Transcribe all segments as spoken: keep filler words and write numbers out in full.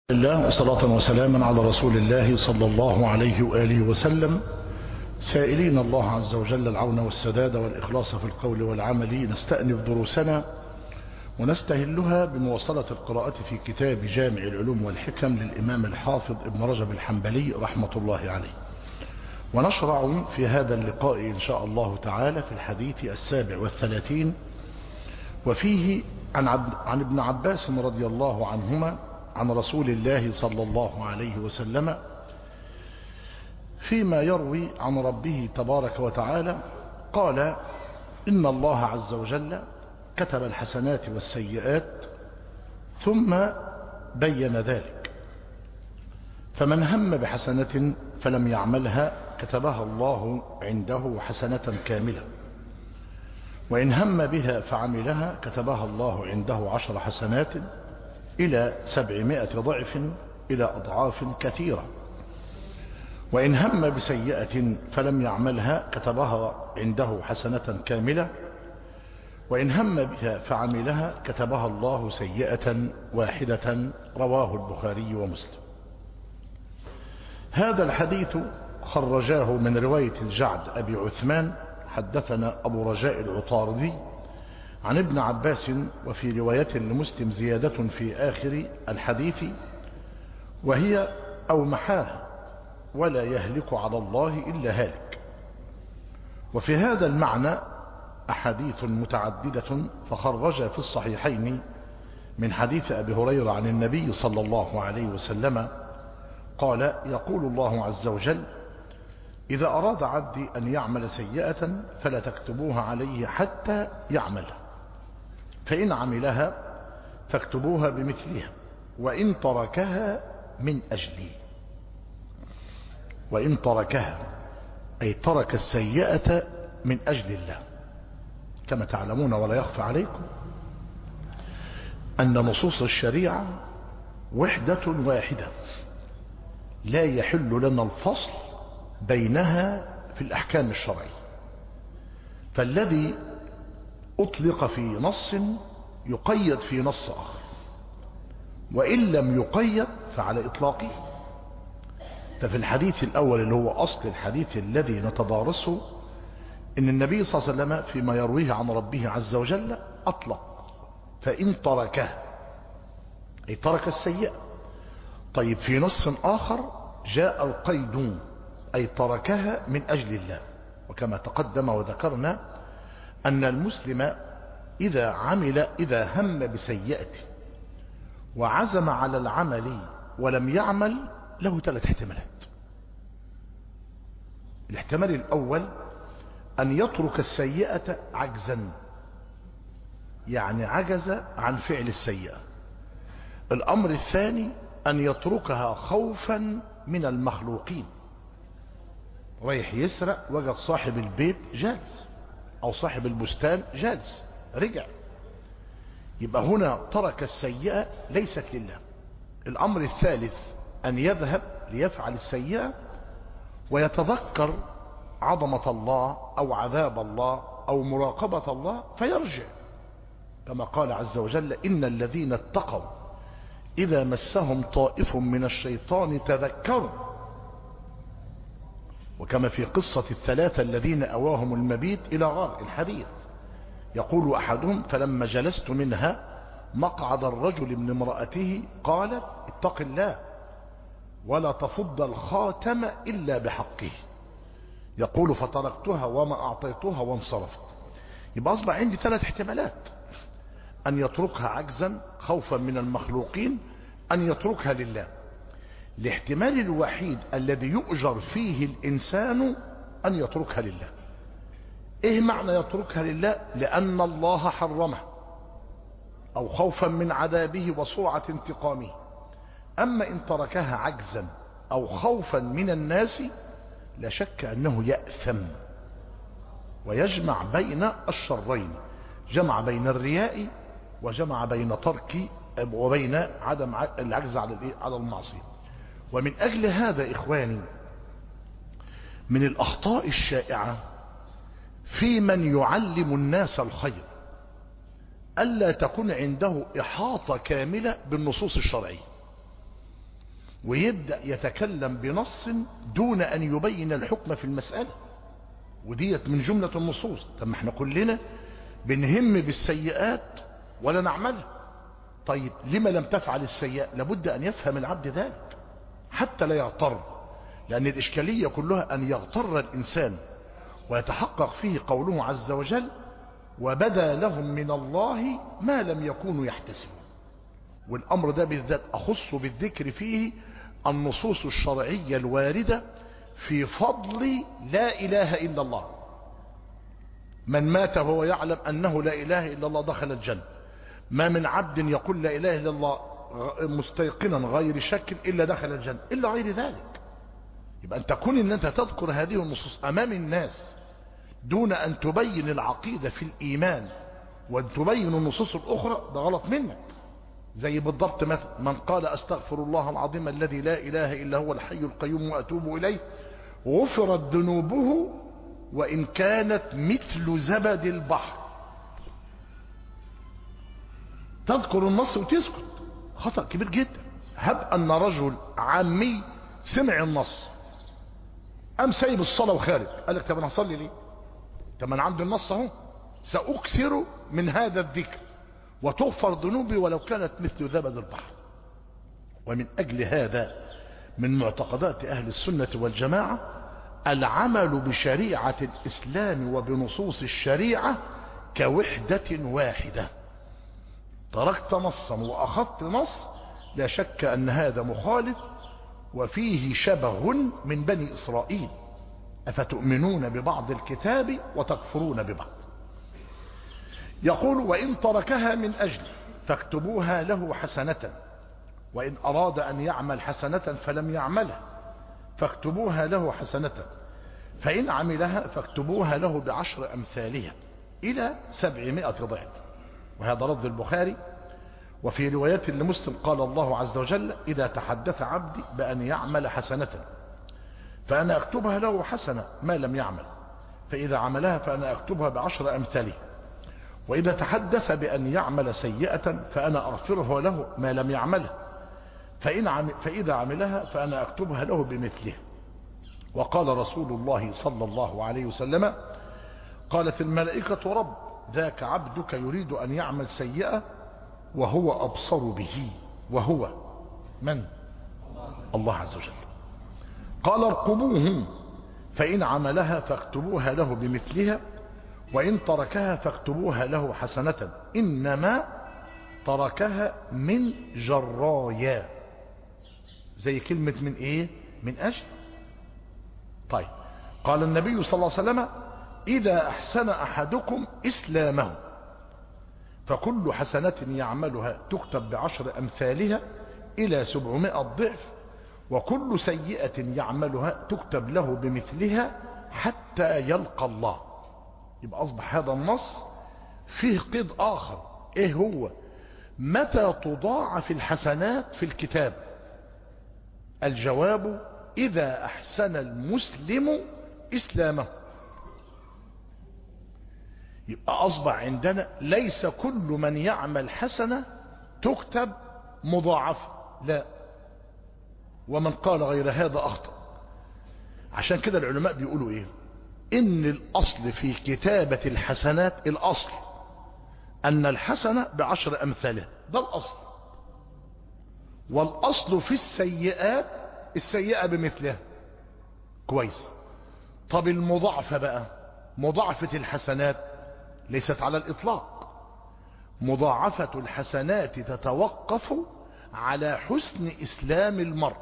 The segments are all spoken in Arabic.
الله وصلاة وسلاما على رسول الله صلى الله عليه وآله وسلم، سائلين الله عز وجل العون والسداد والإخلاص في القول والعمل. نستأنف دروسنا ونستهلها بمواصلة القراءة في كتاب جامع العلوم والحكم للإمام الحافظ ابن رجب الحنبلي رحمة الله عليه، ونشرع في هذا اللقاء إن شاء الله تعالى في الحديث السابع والثلاثين، وفيه عن, عبد عن ابن عباس رضي الله عنهما عن رسول الله صلى الله عليه وسلم فيما يروي عن ربه تبارك وتعالى قال: إن الله عز وجل كتب الحسنات والسيئات ثم بين ذلك، فمن هم بحسنة فلم يعملها كتبها الله عنده حسنة كاملة، وإن هم بها فعملها كتبها الله عنده عشر حسنات إلى سبعمائة ضعف إلى أضعاف كثيرة، وإن هم بسيئة فلم يعملها كتبها عنده حسنة كاملة، وإن هم بها فعملها كتبها الله سيئة واحدة. رواه البخاري ومسلم. هذا الحديث خرجاه من رواية الجعد أبي عثمان حدثنا أبو رجاء العطاردي عن ابن عباس، وفي رواية لمسلم زيادة في آخر الحديث وهي أو محاه ولا يهلك على الله إلا هالك. وفي هذا المعنى أحاديث متعددة، فخرج في الصحيحين من حديث أبي هريرة عن النبي صلى الله عليه وسلم قال: يقول الله عز وجل: إذا أراد عبدي أن يعمل سيئة فلا تكتبوها عليه حتى يعملها، فإن عملها فاكتبوها بمثلها، وإن تركها من أجلي. وإن تركها أي ترك السيئة من أجل الله. كما تعلمون ولا يخفى عليكم أن نصوص الشريعة وحدة واحدة، لا يحل لنا الفصل بينها في الأحكام الشرعية، فالذي أطلق في نص يقيد في نص آخر، وإن لم يقيد فعلى إطلاقه. ففي الحديث الأول اللي هو أصل الحديث الذي نتدارسه إن النبي صلى الله عليه وسلم فيما يرويه عن ربه عز وجل أطلق فإن تركه أي ترك السيئة. طيب في نص آخر جاء القيد أي تركها من أجل الله. وكما تقدم وذكرنا أن المسلم إذا عمل إذا هم بسيئة وعزم على العمل ولم يعمل له ثلاث احتمالات. الاحتمال الأول أن يترك السيئة عجزا، يعني عجز عن فعل السيئة. الأمر الثاني أن يتركها خوفا من المخلوقين، رايح يسرق وجد صاحب البيت جالس أو صاحب البستان جالس رجع، يبقى هنا ترك السيئة ليست لله. الأمر الثالث أن يذهب ليفعل السيئة ويتذكر عظمة الله أو عذاب الله أو مراقبة الله فيرجع، كما قال عز وجل: إن الذين اتقوا إذا مسهم طائف من الشيطان تذكروا. وكما في قصة الثلاثة الذين أواهم المبيت إلى غار الحديث، يقول أحدهم: فلما جلست منها مقعد الرجل من امرأته قالت: اتق الله ولا تفض الخاتم إلا بحقه. يقول: فتركتها وما أعطيتها وانصرفت. يبقى أصبح عندي ثلاث احتمالات: أن يتركها عجزا خوفا من المخلوقين، أن يتركها لله. الاحتمال الوحيد الذي يؤجر فيه الإنسان أن يتركها لله. إيه معنى يتركها لله؟ لأن الله حرمه أو خوفا من عذابه وسرعة انتقامه. أما إن تركها عجزا أو خوفا من الناس لا شك أنه يأثم ويجمع بين الشرين، جمع بين الرياء وجمع بين ترك وبين عدم العجز على المعصية. ومن أجل هذا إخواني من الأخطاء الشائعة في من يعلم الناس الخير ألا تكون عنده إحاطة كاملة بالنصوص الشرعية. ويبدأ يتكلم بنص دون أن يبين الحكم في المسألة، وديت من جملة النصوص. طب ما احنا كلنا بنهم بالسيئات ولا نعملها. طيب لما لم تفعل السيئة؟ لابد أن يفهم العبد ذلك حتى لا يغتر، لأن الإشكالية كلها أن يغتر الإنسان ويتحقق فيه قوله عز وجل وبدا لهم من الله ما لم يكونوا يحتسبون. والأمر ده بالذات أخص بالذكر فيه النصوص الشرعية الواردة في فضل لا إله إلا الله. من مات وهو يعلم أنه لا إله إلا الله دخل الجنة. ما من عبد يقول لا إله إلا الله مستيقنا غير شك إلا دخل الجنة، إلا غير ذلك. يبقى أن تكون أن أنت تذكر هذه النصوص أمام الناس دون أن تبين العقيدة في الإيمان وأن تبين النصوص الأخرى، ده غلط منك. زي بالضبط مثل من قال أستغفر الله العظيم الذي لا إله إلا هو الحي القيوم وأتوب إليه غفرت ذنوبه وإن كانت مثل زبد البحر. تذكر النص وتسكت، خطأ كبير جدا. هب أن رجل عامي سمع النص أم سايب الصلاة وخارج، قال لك طب أنا هصلي ليه؟ طب أنا عندي النص أهو، سأكثر من هذا الذكر وتغفر ذنوبي ولو كانت مثل زبد البحر. ومن أجل هذا من معتقدات أهل السنة والجماعة العمل بشريعة الإسلام وبنصوص الشريعة كوحدة واحدة. تركت نصا وأخذت نص لا شك أن هذا مخالف وفيه شبه من بني إسرائيل، أفتؤمنون ببعض الكتاب وتكفرون ببعض. يقول وإن تركها من أجل فاكتبوها له حسنة، وإن أراد أن يعمل حسنة فلم يعملها فاكتبوها له حسنة، فإن عملها فاكتبوها له بعشر أمثالها إلى سبعمائة ضعف. وهذا لفظ البخاري. وفي رواية لمسلم قال الله عز وجل إذا تحدث عبدي بأن يعمل حسنة فأنا أكتبها له حسنة ما لم يعمل، فإذا عملها فأنا أكتبها بعشر أمثالها، وإذا تحدث بأن يعمل سيئة فأنا أغفره له ما لم يعملها، فإن عم فإذا عملها فأنا أكتبها له بمثلها. وقال رسول الله صلى الله عليه وسلم قالت الملائكة رب ذاك عبدك يريد أن يعمل سيئة وهو أبصر به، وهو من؟ الله عز وجل. قال ارقبوه فإن عملها فاكتبوها له بمثلها، وإن تركها فاكتبوها له حسنة إنما تركها من جرايا. زي كلمة من إيه؟ من أجل. طيب قال النبي صلى الله عليه وسلم إذا أحسن أحدكم إسلامه فكل حسنة يعملها تكتب بعشر أمثالها إلى سبعمائة ضعف، وكل سيئة يعملها تكتب له بمثلها حتى يلقى الله. يبقى أصبح هذا النص فيه قيد آخر. إيه هو؟ متى تضاعف الحسنات في الكتاب؟ الجواب إذا أحسن المسلم إسلامه. يبقى أصبح عندنا ليس كل من يعمل حسنة تكتب مضاعفة، لا. ومن قال غير هذا أخطأ. عشان كده العلماء بيقولوا إيه؟ إن الأصل في كتابة الحسنات الأصل أن الحسنة بعشر أمثالها، ده الأصل. والأصل في السيئات السيئة بمثلها. كويس. طب المضاعفة بقى، مضاعفة الحسنات ليست على الإطلاق. مضاعفة الحسنات تتوقف على حسن إسلام المرء،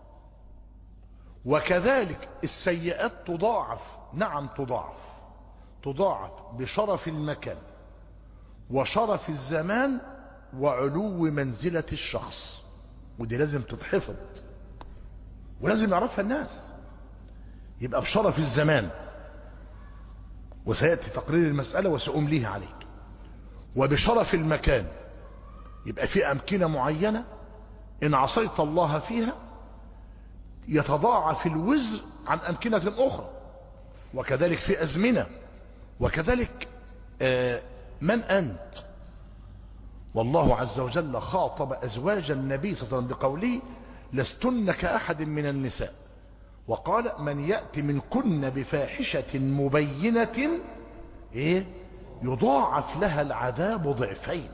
وكذلك السيئات تضاعف. نعم تضاعف، تضاعف بشرف المكان وشرف الزمان وعلو منزلة الشخص، ودي لازم تتحفظ ولازم يعرفها الناس. يبقى بشرف الزمان، وسيأتي تقرير المسألة وسأمليها عليك. وبشرف المكان، يبقى في أمكنة معينة إن عصيت الله فيها يتضاعف الوزر عن أمكنة أخرى، وكذلك في أزمنة، وكذلك آه من أنت. والله عز وجل خاطب أزواج النبي صلى الله عليه وسلم بقوله لستن كأحد من النساء. وقال من يأتي منكن بفاحشة مبينة إيه يضاعف لها العذاب ضعفين.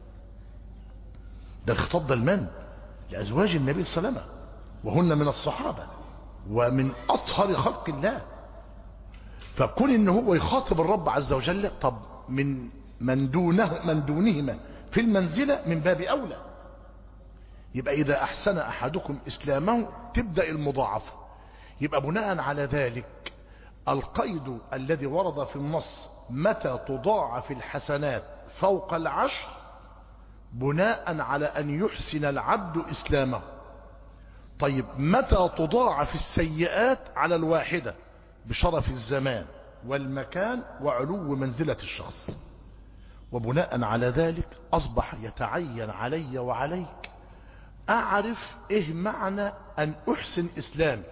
ده الخطاب ده لمن؟ لأزواج النبي صلى الله عليه وسلم، وهن من الصحابة ومن أطهر خلق الله. فكون إن هو يخاطب الرب عز وجل، طب من من دونه من دونهما في المنزلة من باب أولى. يبقى إذا أحسن أحدكم إسلامه تبدأ المضاعفة. يبقى بناء على ذلك القيد الذي ورد في النص متى تضاعف الحسنات فوق العشر بناء على أن يحسن العبد إسلامه. طيب متى تضاعف السيئات على الواحدة؟ بشرف الزمان والمكان وعلو منزلة الشخص. وبناء على ذلك أصبح يتعين علي وعليك أعرف إيه معنى أن أحسن إسلامي.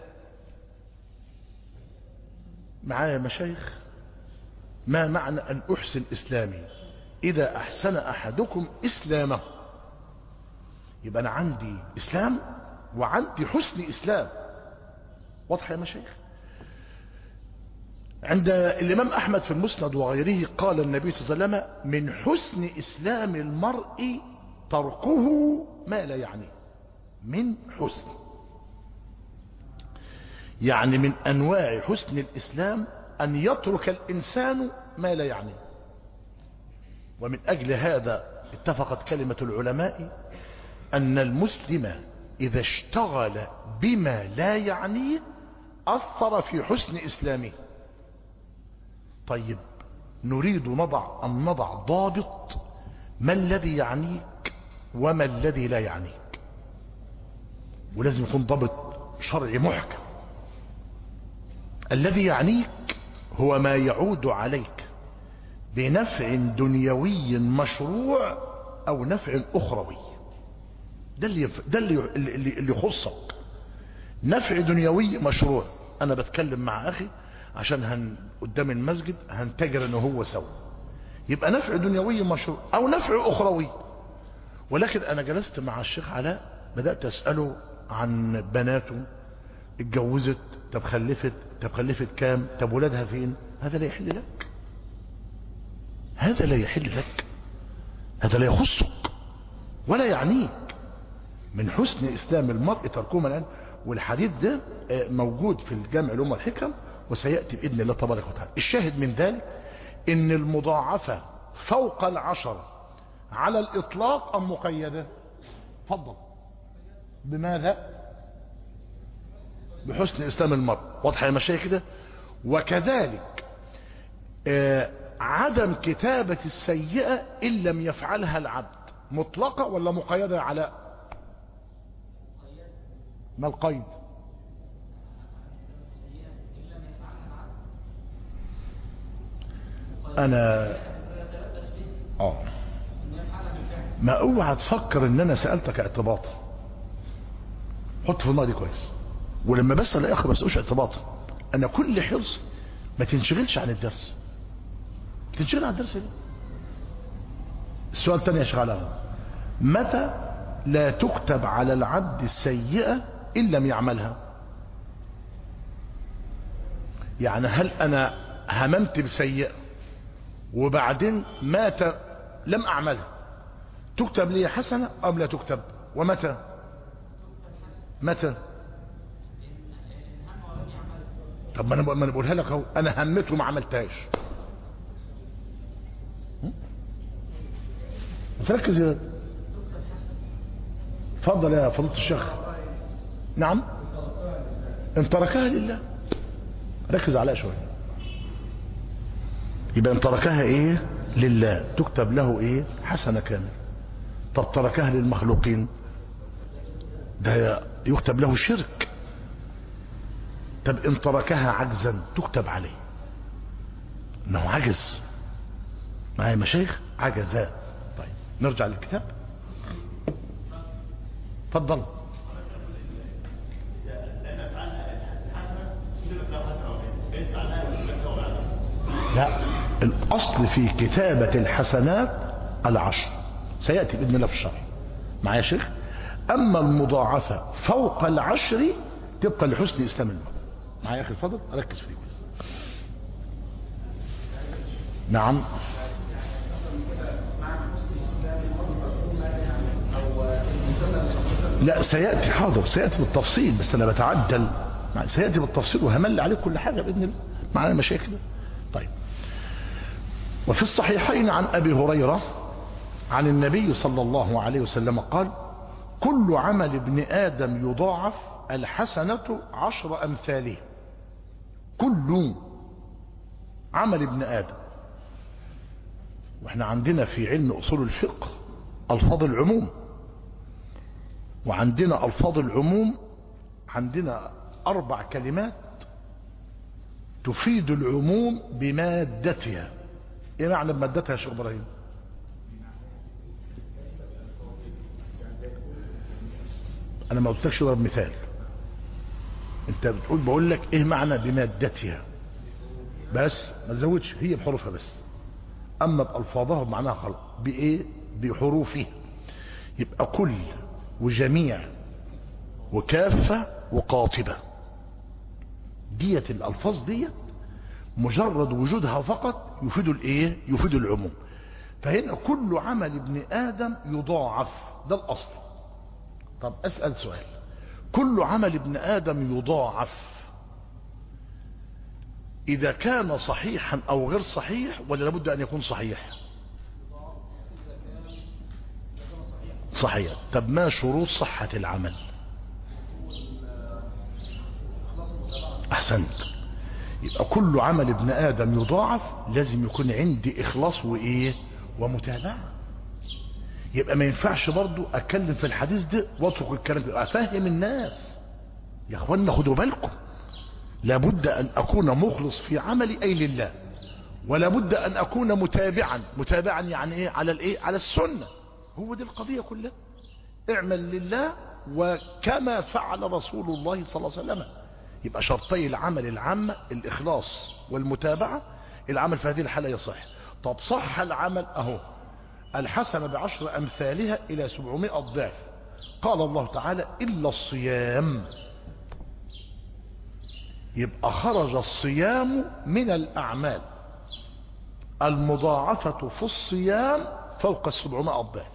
معايا مشايخ؟ ما معنى أن أحسن إسلامي؟ إذا أحسن أحدكم إسلامه، يبقى أنا عندي إسلام وعندي حسن إسلام. واضح يا مشايخ؟ عند الإمام أحمد في المسند وغيره قال النبي صلى الله عليه وسلم من حسن إسلام المرء تركه ما لا يعنيه. من حسن يعني من أنواع حسن الإسلام أن يترك الإنسان ما لا يعنيه. ومن أجل هذا اتفقت كلمة العلماء أن المسلم إذا اشتغل بما لا يعنيه أثر في حسن إسلامه. طيب نريد نضع أن نضع ضابط ما الذي يعنيك وما الذي لا يعنيك، ولازم يكون ضابط شرعي محكم. الذي يعنيك هو ما يعود عليك بنفع دنيوي مشروع أو نفع أخروي. ده اللي ده اللي اللي يخصك. نفع دنيوي مشروع، أنا بتكلم مع أخي عشان هن قدام المسجد هنتجر أنه هو سوا، يبقى نفع دنيوي مشروع أو نفع أخروي. ولكن أنا جلست مع الشيخ علاء بدأت أسأله عن بناته، اتجوزت، طب خلفت، طب خلفت كام، طب ولادها فين. هذا لا يحل لك، هذا لا يحل لك، هذا لا يخصك ولا يعنيك. من حسن إسلام المرء تركه الآن. والحديث ده موجود في الجامع الأم والحكم وسيأتي بإذن الله تبارك وتعالى. الشاهد من ذلك إن المضاعفة فوق العشرة على الإطلاق أم مقيدة؟ تفضل. بماذا؟ بحسن إسلام المرء. واضح يا مشايخ كده؟ وكذلك آه عدم كتابة السيئة إن لم يفعلها العبد مطلقة ولا مقيدة يا علاء؟ ما القيد؟ أنا آه ما اوعى تفكر إن أنا سألتك اعتباطا. حط في الماضي كويس. ولما بسأل يا أخي ما بسألوش اعتباطا. أنا كل حرص ما تنشغلش عن الدرس. تنشغل عن الدرس ليه؟ السؤال الثاني يا شيخ علاء، متى لا تكتب على العبد السيئة إن لم يعملها؟ يعني هل أنا هممت بسيئة وبعدين مات لم أعملها، تكتب لي حسنة أم لا تكتب؟ ومتى؟ متى؟ طب ما أنا ما أنا بقولها لك أهو، أنا همته ما عملتهاش. تركز يا اتفضل يا فضيلة الشيخ. نعم ان تركها لله. ركز عليها شويه. يبقى ان تركها ايه لله تكتب له ايه حسنه كامله. طب تركها للمخلوقين ده يكتب له شرك. طب ان تركها عجزا تكتب عليه انه عجز. معايا مشايخ؟ عجزاء. طيب نرجع للكتاب. تفضل. لا، الاصل في كتابة الحسنات العشر، سيأتي بإذن الله في الشرح. معايا يا شيخ؟ أما المضاعفة فوق العشر تبقى لحسن إسلام المرء. معايا يا أخي الفضل، أركز فيه بس. نعم. لا سيأتي، حاضر سيأتي بالتفصيل، بس أنا بتعجل، سيأتي بالتفصيل وهمل عليك كل حاجة بإذن الله معنا مشاكل. طيب. وفي الصحيحين عن أبي هريرة عن النبي صلى الله عليه وسلم قال: كل عمل ابن آدم يضاعف، الحسنة عشر أمثاله. كل عمل ابن آدم. واحنا عندنا في علم أصول الفقه ألفاظ العموم، وعندنا ألفاظ العموم عندنا أربع كلمات تفيد العموم بمادتها. ايه معنى بمادتها يا شيخ إبراهيم؟ انا ما قلتلكش ضرب مثال، انت بتقول بقول لك ايه معنى بمادتها بس، ما تزودش، هي بحروفها بس، اما بالفاظها بمعناها خلق بايه؟ بحروفها. يبقى كل وجميع وكافة وقاطبة، ديت الالفاظ ديت مجرد وجودها فقط يفيد الايه؟ يفيد العموم. فهنا كل عمل ابن آدم يضاعف، ده الاصل. طب اسأل سؤال، كل عمل ابن آدم يضاعف اذا كان صحيحا او غير صحيح، ولا لابد ان يكون صحيح؟ صحيح. طب ما شروط صحة العمل؟ احسنت. يبقى كل عمل ابن آدم يضاعف لازم يكون عندي اخلاص وايه؟ ومتابعة. يبقى ما ينفعش برضو اتكلم في الحديث ده واترك الكلام، افهم الناس. يا اخوانا خدوا بالكم، لابد ان اكون مخلص في عملي اي لله، ولا بد ان اكون متابعا. متابعا يعني ايه؟ على الايه؟ على السنة. هو دي القضية كلها. اعمل لله وكما فعل رسول الله صلى الله عليه وسلم. يبقى شرطي العمل العامة الاخلاص والمتابعة. العمل في هذه الحالة يصح. طب صح العمل اهو، الحسنة بعشر أمثالها إلى سبعمائة ضعف. قال الله تعالى: إلا الصيام. يبقى خرج الصيام من الأعمال المضاعفة في الصيام فوق السبعمائة ضعف،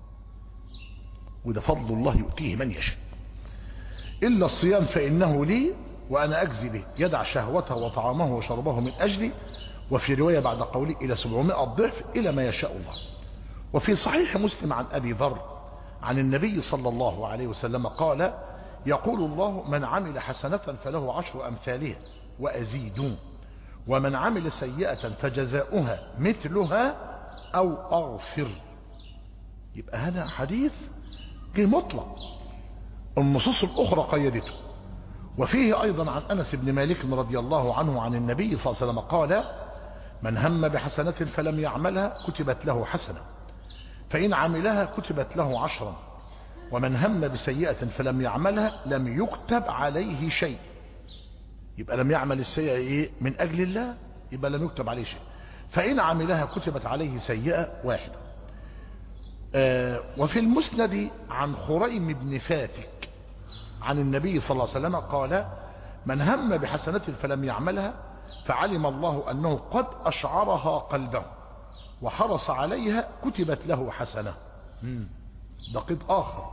وده فضل الله يؤتيه من يشاء. إلا الصيام فإنه لي وأنا أجزي به، يدع شهوته وطعامه وشربه من أجلي. وفي رواية بعد قولي إلى سبعمائة ضعف إلى ما يشاء الله. وفي صحيح مسلم عن أبي ذر عن النبي صلى الله عليه وسلم قال: يقول الله: من عمل حسنة فله عشر أمثالها وأزيد، ومن عمل سيئة فجزاؤها مثلها أو أغفر. يبقى هذا حديث مطلق، النصوص الأخرى قيدته. وفيه أيضا عن أنس بن مالك رضي الله عنه عن النبي صلى الله عليه وسلم قال: من هم بحسنة فلم يعملها كتبت له حسنة، فإن عملها كتبت له عشرا، ومن هم بسيئة فلم يعملها لم يكتب عليه شيء. يبقى لم يعمل السيئة إيه؟ من أجل الله، يبقى لم يكتب عليه شيء. فإن عملها كتبت عليه سيئة واحدة. آه وفي المسند عن خريم بن فاتك عن النبي صلى الله عليه وسلم قال: من هم بحسنة فلم يعملها فعلم الله أنه قد أشعرها قلبه وحرص عليها كتبت له حسنة. ده قيد آخر،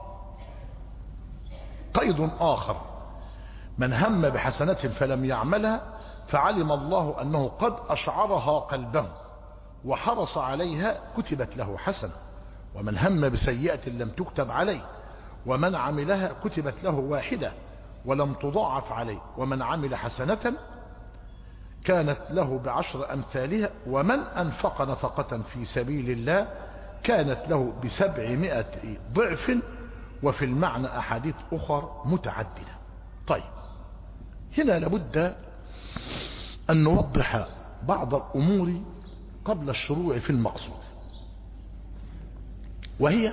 قيد آخر. من هم بحسنة فلم يعملها فعلم الله أنه قد أشعرها قلبه وحرص عليها كتبت له حسنة. ومن هم بسيئة لم تكتب عليه، ومن عملها كتبت له واحدة ولم تضاعف عليه. ومن عمل حسنة كانت له بعشر أمثالها، ومن أنفق نفقة في سبيل الله كانت له بسبعمائة ضعف. وفي المعنى أحاديث أخر متعددة. طيب، هنا لابد أن نوضح بعض الأمور قبل الشروع في المقصود، وهي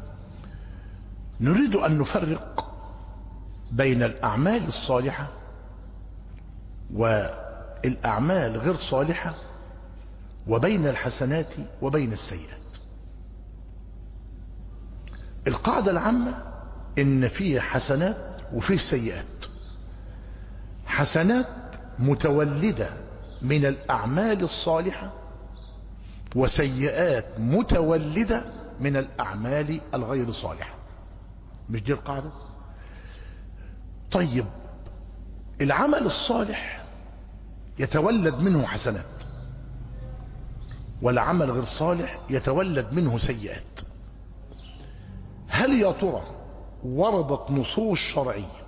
نريد أن نفرق بين الأعمال الصالحة والأعمال غير صالحة، وبين الحسنات وبين السيئات. القاعدة العامة إن فيه حسنات وفيه سيئات. حسنات متولدة من الأعمال الصالحة، وسيئات متولدة من الأعمال الغير صالحة. مش دي القاعدة؟ طيب العمل الصالح يتولد منه حسنات، والعمل غير صالح يتولد منه سيئات. هل يا ترى وردت نصوص شرعية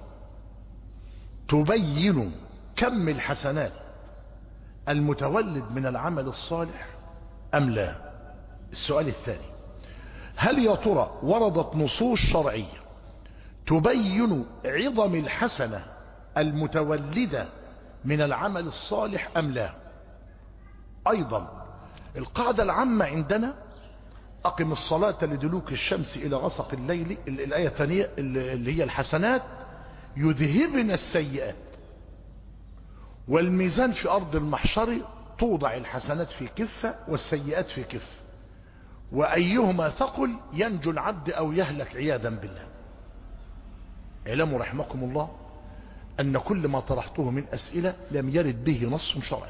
تبين كم الحسنات المتولد من العمل الصالح أم لا؟ السؤال الثاني، هل يا ترى وردت نصوص شرعية تبين عظم الحسنة المتولدة من العمل الصالح أم لا؟ أيضا القاعدة العامة عندنا: أقم الصلاة لدلوك الشمس إلى غسق الليل. الآية الثانية اللي هي الحسنات يذهبن السيئات، والميزان في أرض المحشر توضع الحسنات في كفة والسيئات في كفة، وأيهما ثقل ينجو العبد أو يهلك عياذا بالله. اعلموا رحمكم الله أن كل ما طرحته من أسئلة لم يرد به نص شرعي.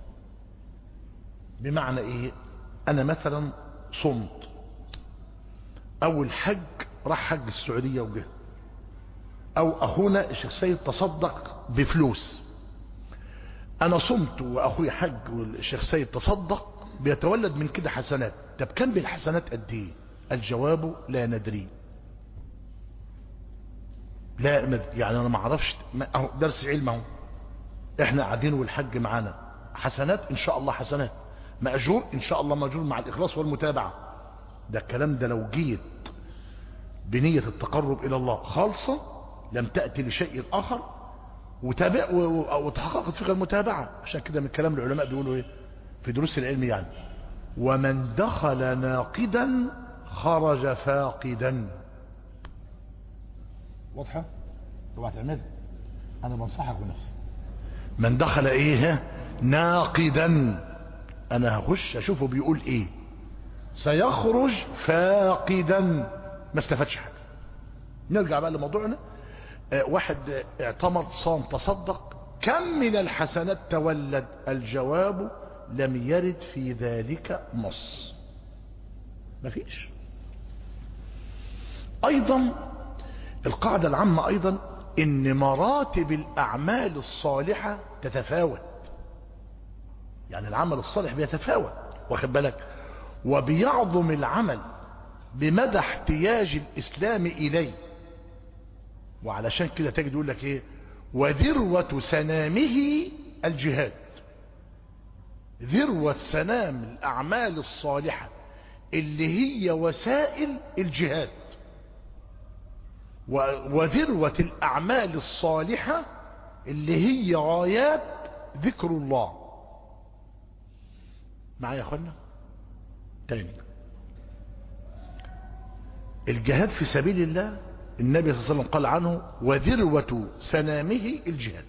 بمعنى إيه؟ أنا مثلا صمت، أو الحج راح حج السعودية وجه، أو أخونا الشيخ سيد تصدق بفلوس. أنا صمت وأخوي حج والشيخ سيد تصدق، بيتولد من كده حسنات. طب كم بالحسنات قد إيه؟ الجواب لا ندري. لا يعني أنا ما أعرفش. أهو درس علم أهو، إحنا قاعدين والحج معانا، حسنات إن شاء الله، حسنات مأجور إن شاء الله، مأجور مع الإخلاص والمتابعة. ده الكلام ده لو جيت بنية التقرب إلى الله خالصة لم تأتي لشيء آخر وتابع وتحققت فيها المتابعة. عشان كده من كلام العلماء بيقولوا إيه في دروس العلم يعني: ومن دخل ناقدا خرج فاقدا. واضحة؟ اوعى تعملها، أنا بنصحك بنفسي. من دخل إيه؟ ناقدا، أنا هخش أشوفه بيقول إيه، سيخرج فاقدا، ما استفادش حاجة. نرجع بقى لموضوعنا. اه واحد اعتمر، صام، تصدق، كم من الحسنات تولد؟ الجواب لم يرد في ذلك نص، ما فيش. ايضا القاعدة العامة ايضا ان مراتب الاعمال الصالحة تتفاوت. يعني العمل الصالح بيتفاوت، واخد بالك، وبيعظم العمل بمدى احتياج الإسلام إليه. وعلشان كده تجد يقول لك إيه: وذروة سنامه الجهاد. ذروة سنام الأعمال الصالحة اللي هي وسائل الجهاد، وذروة الأعمال الصالحة اللي هي غايات ذكر الله. معايا يا أخوانا؟ تاني، الجهاد في سبيل الله النبي صلى الله عليه وسلم قال عنه: وذروة سنامه الجهاد.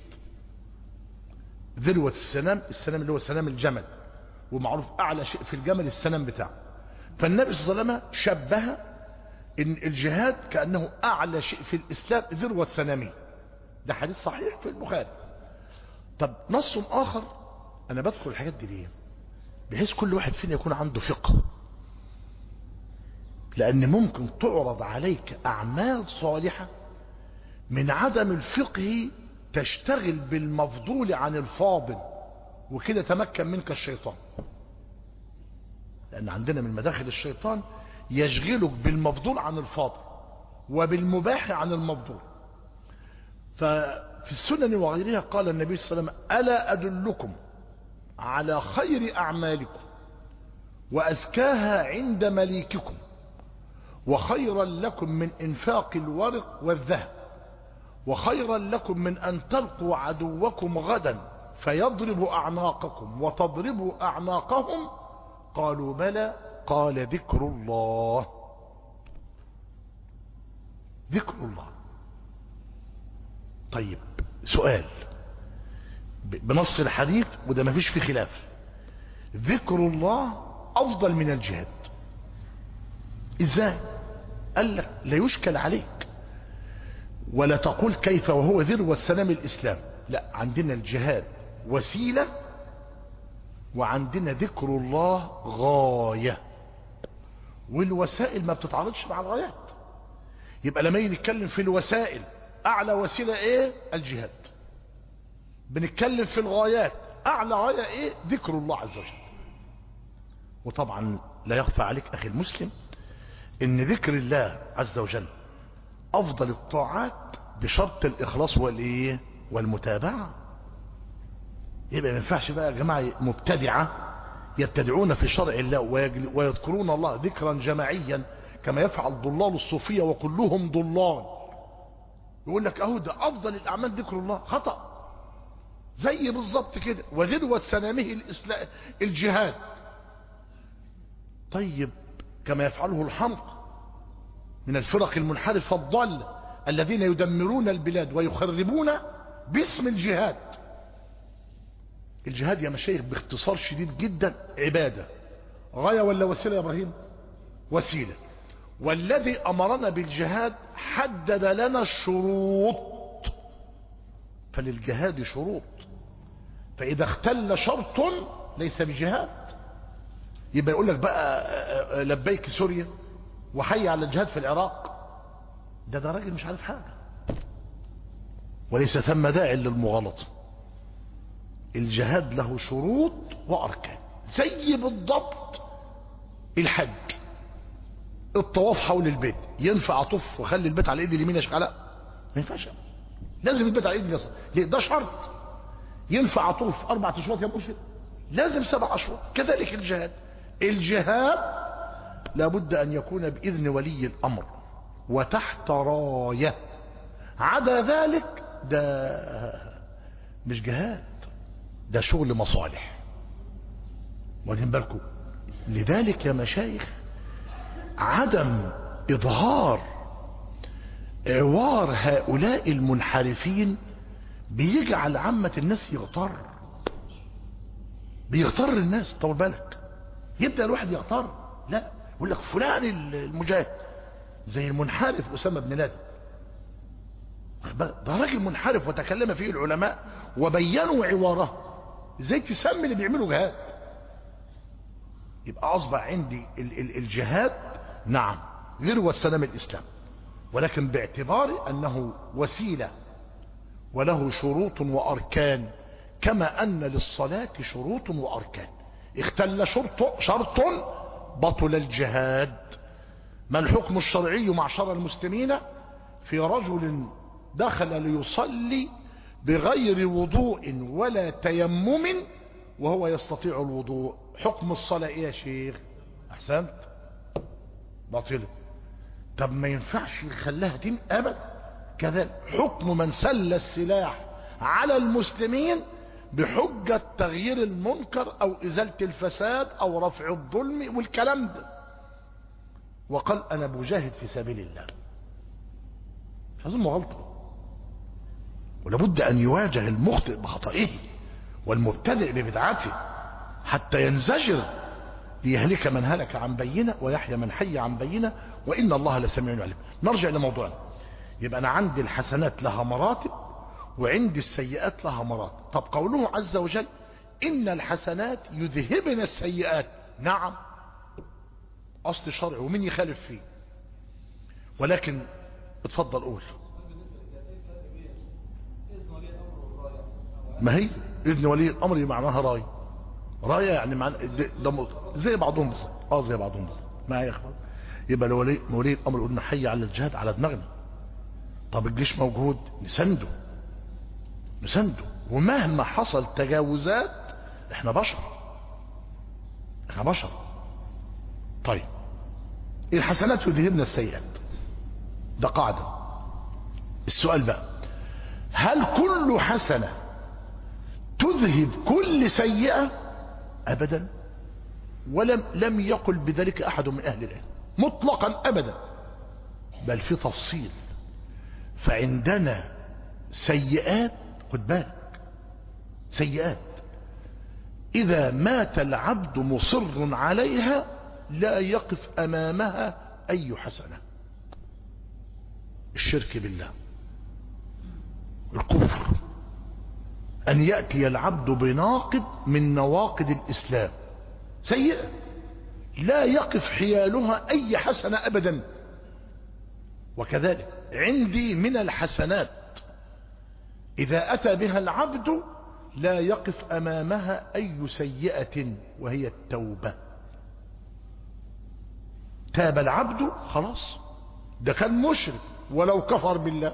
ذروة السنام، السنام اللي هو سنام الجمل، ومعروف أعلى شيء في الجمل السنام بتاعه. فالنبي صلى الله عليه وسلم شبه إن الجهاد كأنه أعلى شيء في الإسلام، ذروة سنامه. ده حديث صحيح في البخاري. طب نص آخر، أنا بدخل الحاجات دي ليه؟ بحيث كل واحد فينا يكون عنده فقه، لأن ممكن تعرض عليك أعمال صالحة من عدم الفقه تشتغل بالمفضول عن الفاضل، وكده تمكن منك الشيطان. لأن عندنا من مداخل الشيطان يشغلك بالمفضول عن الفاضل وبالمباح عن المفضول. ففي السنن وغيرها قال النبي صلى الله عليه وسلم: ألا أدلكم على خير أعمالكم وأزكاها عند مليككم وخيرا لكم من إنفاق الورق والذهب وخيرا لكم من أن تلقوا عدوكم غدا فيضرب أعناقكم وتضربوا أعناقهم؟ قالوا بلى. قال: ذكر الله. ذكر الله. طيب سؤال بنص الحديث، وده ما فيش فيه خلاف: ذكر الله أفضل من الجهاد. إزاي؟ قال لك: لا يشكل عليك ولا تقول كيف وهو ذروة سنام الإسلام. لا، عندنا الجهاد وسيلة، وعندنا ذكر الله غاية، والوسائل ما بتتعارضش مع الغايات. يبقى لما نتكلم في الوسائل، أعلى وسيلة إيه؟ الجهاد. بنتكلم في الغايات، أعلى غاية إيه؟ ذكر الله عز وجل. وطبعا لا يخفى عليك أخي المسلم إن ذكر الله عز وجل أفضل الطاعات بشرط الإخلاص والإيه؟ والمتابعة. يبقى ما ينفعش بقى يا جماعة مبتدعة يبتدعون في شرع الله ويذكرون الله ذكرا جماعيا كما يفعل ضلال الصوفية وكلهم ضلال، يقول لك اهو ده افضل الاعمال ذكر الله. خطأ. زي بالظبط كده وذروة سنامه الإسلام الجهاد. طيب كما يفعله الحمق من الفرق المنحرفة الضالة الذين يدمرون البلاد ويخربون باسم الجهاد. الجهاد يا مشايخ باختصار شديد جدا عبادة. غاية ولا وسيلة يا إبراهيم؟ وسيلة. والذي أمرنا بالجهاد حدد لنا الشروط، فللجهاد شروط، فإذا اختل شرط ليس بجهاد. يبقى يقول لك بقى لبيك سوريا وحي على الجهاد في العراق، ده ده راجل مش عارف حاجة، وليس ثم داعي للمغالطة. الجهاد له شروط وأركان، زي بالضبط الحج. الطواف حول البيت، ينفع اطوف واخلي البيت على ايدي اليمين يا شيخ علاء؟ ما ينفعش، لازم البيت على ايدي اليسار. ليه؟ ده شرط. ينفع اطوف اربع اشواط يا مرشد؟ لازم سبع اشواط. كذلك الجهاد. الجهاد لابد ان يكون باذن ولي الامر وتحت رايه، عدا ذلك ده مش جهاد، ده شغل مصالح. واخدين بالكم؟ لذلك يا مشايخ عدم إظهار عوار هؤلاء المنحرفين بيجعل عامة الناس يغتر، بيغتر الناس. طول بالك، يبدأ الواحد يغتر. لا، يقول لك فلان المجاهد زي المنحرف أسامة بن لادن، ده راجل منحرف وتكلم فيه العلماء وبينوا عواره. ازاي تسمي اللي بيعملوا جهاد؟ يبقى أصبح عندي الجهاد نعم ذروة سنام الإسلام، ولكن باعتبار أنه وسيلة وله شروط وأركان، كما أن للصلاة شروط وأركان. اختل شرط شرط بطل الجهاد. ما الحكم الشرعي معشر المسلمين في رجل دخل ليصلي بغير وضوء ولا تيمم وهو يستطيع الوضوء؟ حكم الصلاة ايه يا شيخ؟ احسنت، باطلة. طب ما ينفعش يخليها دين ابدا. كذلك حكم من سل السلاح على المسلمين بحجة تغيير المنكر او ازالة الفساد او رفع الظلم والكلام ده، وقال انا بجاهد في سبيل الله. مش اظن غلطه، ولابد ان يواجه المخطئ بخطئه والمبتدع ببدعته حتى ينزجر، ليهلك من هلك عن بينه ويحيى من حي عن بينه وإن الله لسميع عليم. نرجع لموضوعنا. يبقى أنا عندي الحسنات لها مراتب وعندي السيئات لها مراتب. طب قوله عز وجل إن الحسنات يذهبن السيئات، نعم أصل شرعي ومن يخالف فيه، ولكن اتفضل قول. ما هي إذن ولي الأمر معناها راي، رايه يعني معنى ده زي بعضهم بالظبط. اه زي بعضهم بالظبط. ما يا اخوان، يبقى لو ولي ولي الامر قلنا حي على الجهاد على دماغنا. طب الجيش موجود، نسنده نسنده ومهما حصل تجاوزات احنا بشر، احنا بشر. طيب الحسنات يذهبن السيئات، ده قاعده. السؤال بقى، هل كل حسنه تذهب كل سيئه؟ ابدا، ولم لم يقل بذلك احد من اهل العلم مطلقا ابدا، بل في تفصيل. فعندنا سيئات، خد بالك، سيئات اذا مات العبد مصر عليها لا يقف امامها اي حسنه. الشرك بالله، الكفر، أن يأتي العبد بناقض من نواقض الإسلام سيئة لا يقف حيالها أي حسنة أبدا. وكذلك عندي من الحسنات إذا أتى بها العبد لا يقف أمامها أي سيئة، وهي التوبة. تاب العبد خلاص، ده كان مشرك ولو كفر بالله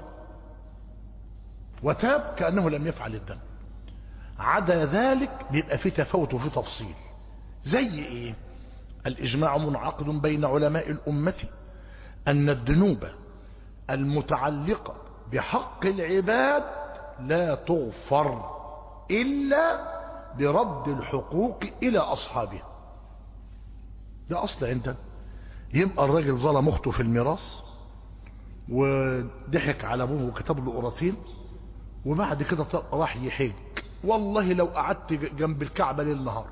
وتاب كأنه لم يفعل الذنب. عدا ذلك بيبقى في تفاوت وفي تفصيل. زي ايه؟ الإجماع منعقد بين علماء الأمة أن الذنوب المتعلقة بحق العباد لا تغفر إلا برد الحقوق إلى أصحابها. ده أصل عندنا. يبقى الراجل ظلم أخته في الميراث وضحك على أبوه وكتب له قراطين، وبعد كده راح يحج. والله لو قعدت جنب الكعبة ليل نهار،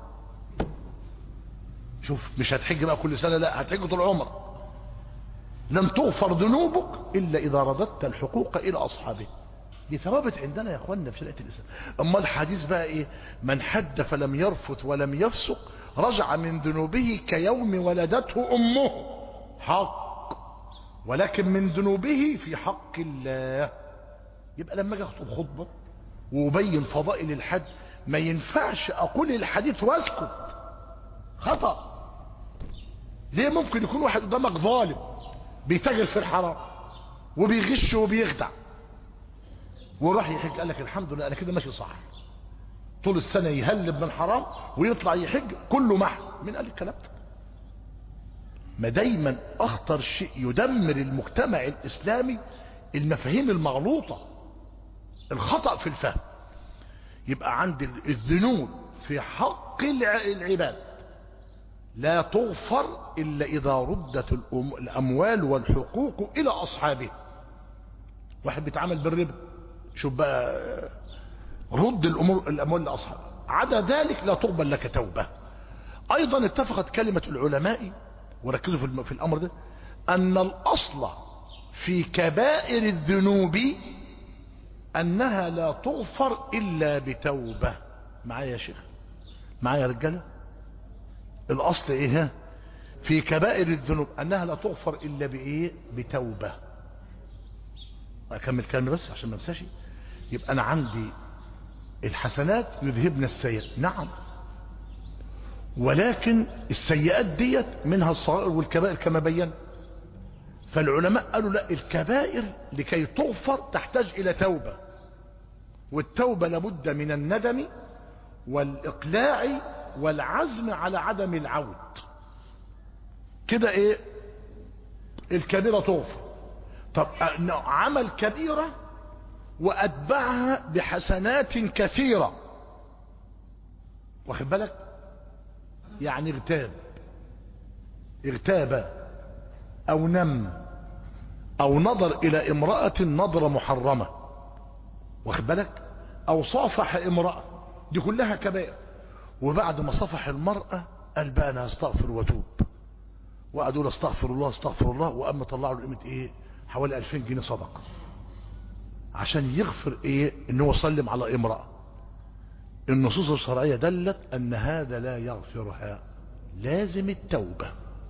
شوف مش هتحج بقى كل سنة، لا هتحج طول عمرك، لن تغفر ذنوبك إلا إذا رددت الحقوق إلى أصحابه. دي ثوابت عندنا يا أخواننا في شريعة الإسلام. أما الحديث بقى إيه؟ من حج فلم يرفث ولم يفسق رجع من ذنوبه كيوم ولدته أمه. حق، ولكن من ذنوبه في حق الله. يبقى لما اجي اخطب خطبة وأبين فضائل الحج ما ينفعش أقول الحديث واسكت، خطأ. ليه؟ ممكن يكون واحد قدامك ظالم بيتاجر في الحرام وبيغش وبيخدع وراح يحج، قال لك الحمد لله انا كده ماشي صح، طول السنة يهلب من حرام ويطلع يحج كله محل. مين قال الكلام ده؟ ما دايما اخطر شيء يدمر المجتمع الاسلامي المفاهيم المغلوطة، الخطأ في الفهم. يبقى عند الذنوب في حق العباد لا تغفر إلا إذا ردت الأموال والحقوق إلى أصحابه. واحد بيتعامل بالربا، شوف بقى، رد الأمور الأموال لأصحابه. عدا ذلك لا تقبل لك توبة. أيضا اتفقت كلمة العلماء وركزوا في الأمر ده أن الأصل في كبائر الذنوب أنها لا تغفر إلا بتوبة. معايا يا شيخ؟ معايا يا رجالة؟ الأصل إيه في كبائر الذنوب؟ أنها لا تغفر إلا بإيه؟ بتوبة. أكمل كلامي بس عشان ما انساش. يبقى أنا عندي الحسنات يذهبن السيئات، نعم، ولكن السيئات ديت منها الصغائر والكبائر كما بينا. فالعلماء قالوا لا، الكبائر لكي تغفر تحتاج إلى توبة، والتوبة لابد من الندم والإقلاع والعزم على عدم العود. كده ايه؟ الكبيرة تغفر. طب عمل كبيرة وأتبعها بحسنات كثيرة، واخد بالك؟ يعني اغتاب اغتاب أو نم أو نظر إلى امرأة نظرة محرمة، واخد بالك؟ أو صافح امرأة، دي كلها كبائر. وبعد ما صفح المرأة قال بقى أنا أستغفر وأتوب، وقعدوا استغفر الله استغفر الله، وأما طلعوا له قيمة إيه؟ حوالي ألفين جنيه صدقة عشان يغفر إيه؟ إنه سلم على امرأة. النصوص الشرعية دلت أن هذا لا يغفرها، لازم التوبة.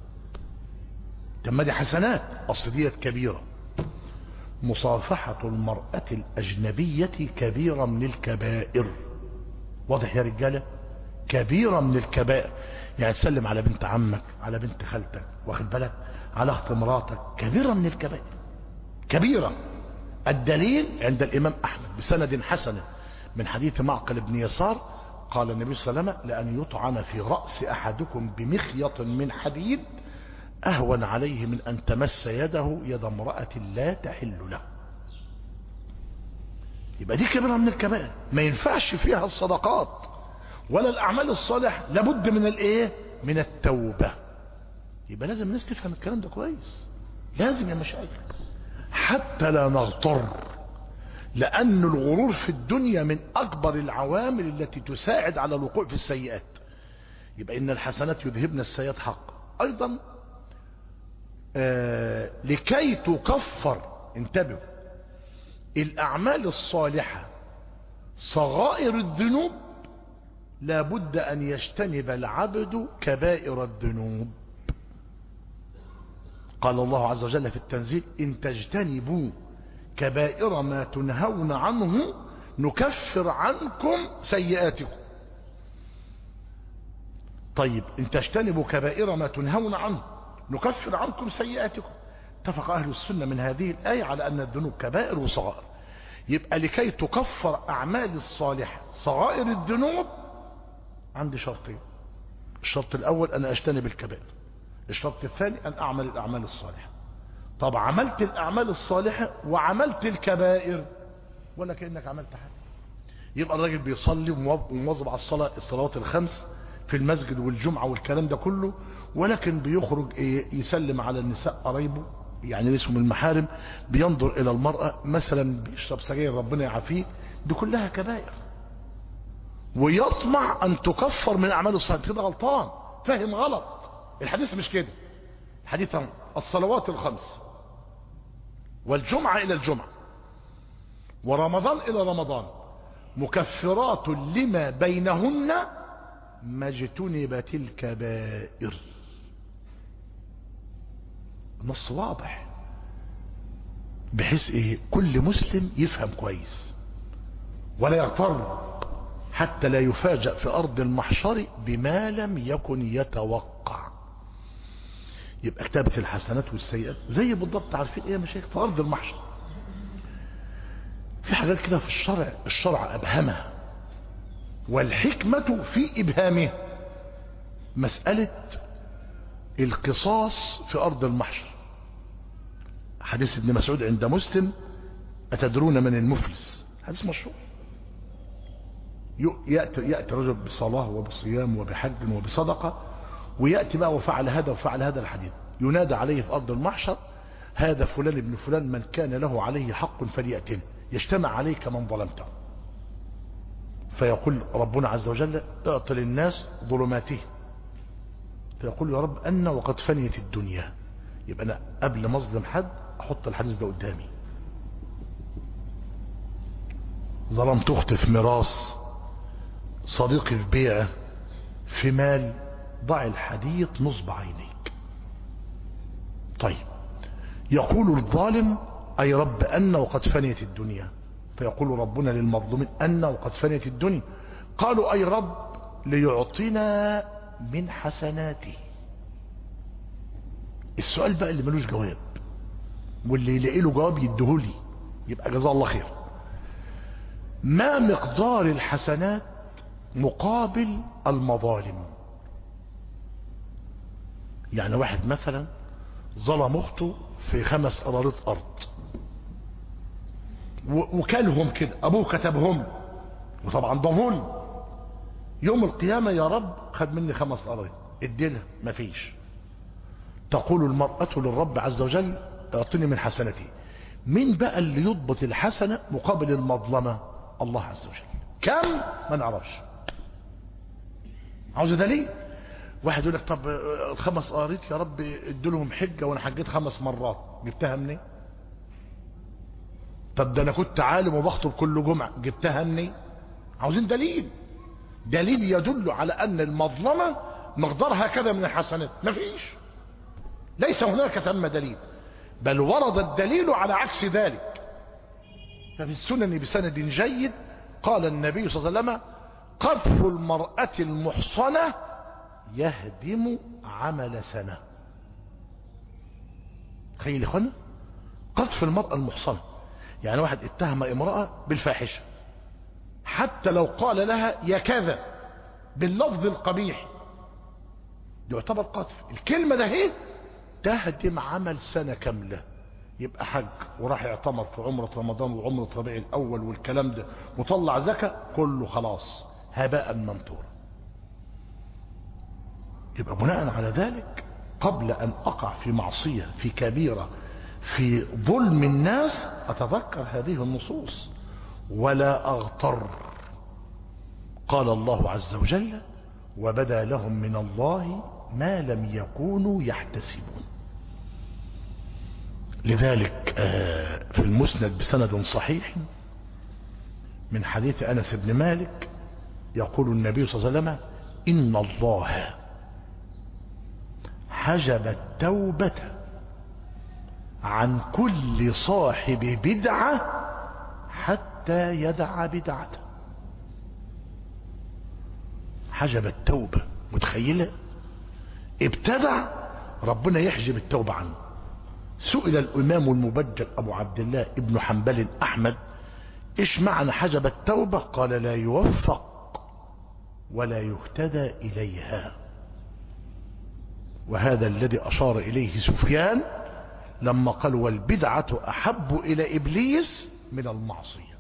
تم دي حسنات، أصل ديت كبيرة. مصافحة المرأة الأجنبية كبيرة من الكبائر، واضح يا رجالة؟ كبيرة من الكبائر. يعني تسلم على بنت عمك، على بنت خالتك، واخد بالك، على اخت مراتك، كبيرة من الكبائر، كبيرة. الدليل عند الإمام أحمد بسند حسن من حديث معقل بن يسار قال النبي صلى الله عليه وسلم: لأن يطعن في رأس أحدكم بمخيط من حديد أهون عليه من أن تمس يده يد امرأة لا تحل له. يبقى دي كبيرة من الكبائر، ما ينفعش فيها الصدقات ولا الأعمال الصالحة، لابد من الايه؟ من التوبة. يبقى لازم الناس تفهم الكلام ده كويس، لازم يا مشايخ، حتى لا نغتر، لأن الغرور في الدنيا من أكبر العوامل التي تساعد على الوقوع في السيئات. يبقى إن الحسنات يذهبن السيئات حق. أيضا آه لكي تكفر، انتبهوا، الأعمال الصالحة صغائر الذنوب لابد أن يجتنب العبد كبائر الذنوب. قال الله عز وجل في التنزيل: إن تجتنبوا كبائر ما تنهون عنه نكفر عنكم سيئاتكم. طيب إن تجتنبوا كبائر ما تنهون عنه نكفر عنكم سيئاتكم. اتفق أهل السنة من هذه الآية على أن الذنوب كبائر وصغائر. يبقى لكي تكفر أعمال الصالحة صغائر الذنوب عندي شرطين: الشرط الأول أن أجتنب الكبائر، الشرط الثاني أن أعمل الأعمال الصالحة. طب عملت الأعمال الصالحة وعملت الكبائر ولا كأنك عملت حاجة. يبقى الراجل بيصلي ومواظب على الصلاة الصلوات الخمس في المسجد والجمعة والكلام ده كله، ولكن بيخرج إيه يسلم على النساء قرايبه يعني اسمه المحارم، بينظر إلى المرأة مثلا، بيشرب سجاير ربنا يعافيه، دي كلها كبائر، ويطمع أن تكفر من أعمال الصالحة. كده غلطان، فهم غلط. الحديث مش كده. الحديث الصلوات الخمس والجمعة إلى الجمعة ورمضان إلى رمضان مكفرات لما بينهن ما اجتنبت الكبائر. نص واضح بحيث ايه كل مسلم يفهم كويس ولا يغتر، حتى لا يفاجأ في أرض المحشر بما لم يكن يتوقع. يبقى كتابة الحسنات والسيئات زي بالضبط، عارفين ايه يا مشايخ؟ في أرض المحشر في حاجات كده في الشرع، الشرع أبهمها، والحكمة في إبهامه. مسألة القصاص في أرض المحشر، حديث ابن مسعود عند مسلم: أتدرون من المفلس؟ حديث مشهور. يأتي, يأتي رجل بصلاة وبصيام وبحج وبصدقة، ويأتي بقى وفعل هذا وفعل هذا الحديث، ينادى عليه في أرض المحشر: هذا فلان ابن فلان، من كان له عليه حق فليأتنا، يجتمع عليك من ظلمته. فيقول ربنا عز وجل: اعطي للناس ظلماته. فيقول: يا رب أنا وقد فنيت الدنيا. يبقى أنا قبل ما أظلم حد أحط الحديث ده قدامي. ظلمت أختي في ميراث، صديقي في بيعه، في مال، ضع الحديث نصب عينيك. طيب يقول الظالم: أي رب أنا وقد فنيت الدنيا. فيقول ربنا للمظلومين: أنا وقد فنيت الدنيا. قالوا: أي رب ليعطينا من حسناته. السؤال بقى اللي ملوش جواب، واللي يلاقي له جواب يديهولي يبقى جزاه الله خير: ما مقدار الحسنات مقابل المظالم؟ يعني واحد مثلا ظلم اخته في خمس قرارات ارض وكلهم كده، ابوه كتبهم، وطبعا ده ظلم. يوم القيامة: يا رب خد مني خمس قرارات، اديلها، مفيش. تقول المرأة للرب عز وجل: اعطني من حسنتي. مين بقى اللي يضبط الحسنة مقابل المظلمة؟ الله عز وجل. كم؟ ما نعرفش. عاوز دليل. واحد يقول لك: طب الخمس قرارات يا رب ادولهم حجة وانا حجيت خمس مرات، جبتها منين؟ طب ده انا كنت عالم وبخطب كل جمعة، جبتها منين؟ عاوزين دليل، دليل يدل على ان المظلمة مقدارها كذا من الحسنات. مفيش، ليس هناك ثم دليل، بل ورد الدليل على عكس ذلك. ففي السنن بسند جيد قال النبي صلى الله عليه وسلم: قذف المرأة المحصنة يهدم عمل سنة. تخيل يا اخوانا، قذف المرأة المحصنة، يعني واحد اتهم امرأة بالفاحشة، حتى لو قال لها يا كذا باللفظ القبيح يعتبر قذف. الكلمة ده هي تهدم عمل سنة كاملة. يبقى حج وراح يعتمر في عمرة رمضان وعمرة ربيع الأول والكلام ده، وطلع زكاة، كله خلاص هباء منثورا. يبقى بناء على ذلك قبل أن أقع في معصية، في كبيرة، في ظلم الناس، أتذكر هذه النصوص ولا أغتر. قال الله عز وجل: وبدا لهم من الله ما لم يكونوا يحتسبون. لذلك في المسند بسند صحيح من حديث أنس بن مالك يقول النبي صلى الله عليه وسلم إن الله حجب التوبة عن كل صاحب بدعة حتى يدع بدعته. حجب التوبة، متخيلة؟ ابتدع ربنا يحجب التوبة عنه. سئل الإمام المبجل أبو عبد الله ابن حنبل أحمد إيش معنى حجب التوبة؟ قال لا يوفق ولا يهتدى إليها. وهذا الذي أشار إليه سفيان لما قال والبدعة أحب إلى إبليس من المعصية.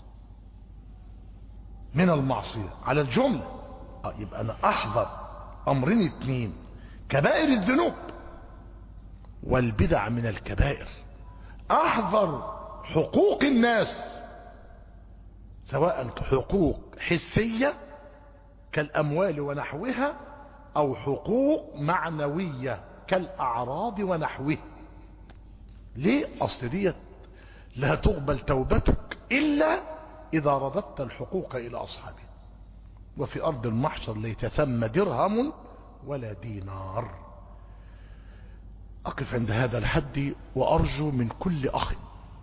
من المعصية على الجملة. آه يبقى أنا أحذر أمرين اتنين، كبائر الذنوب والبدع من الكبائر. أحذر حقوق الناس سواء حقوق حسية كالأموال ونحوها أو حقوق معنوية كالأعراض ونحوها. ليه؟ أصل ديت لا تقبل توبتك إلا إذا رددت الحقوق إلى أصحابها. وفي أرض المحشر ليس ثم درهم ولا دينار. أقف عند هذا الحد وأرجو من كل أخ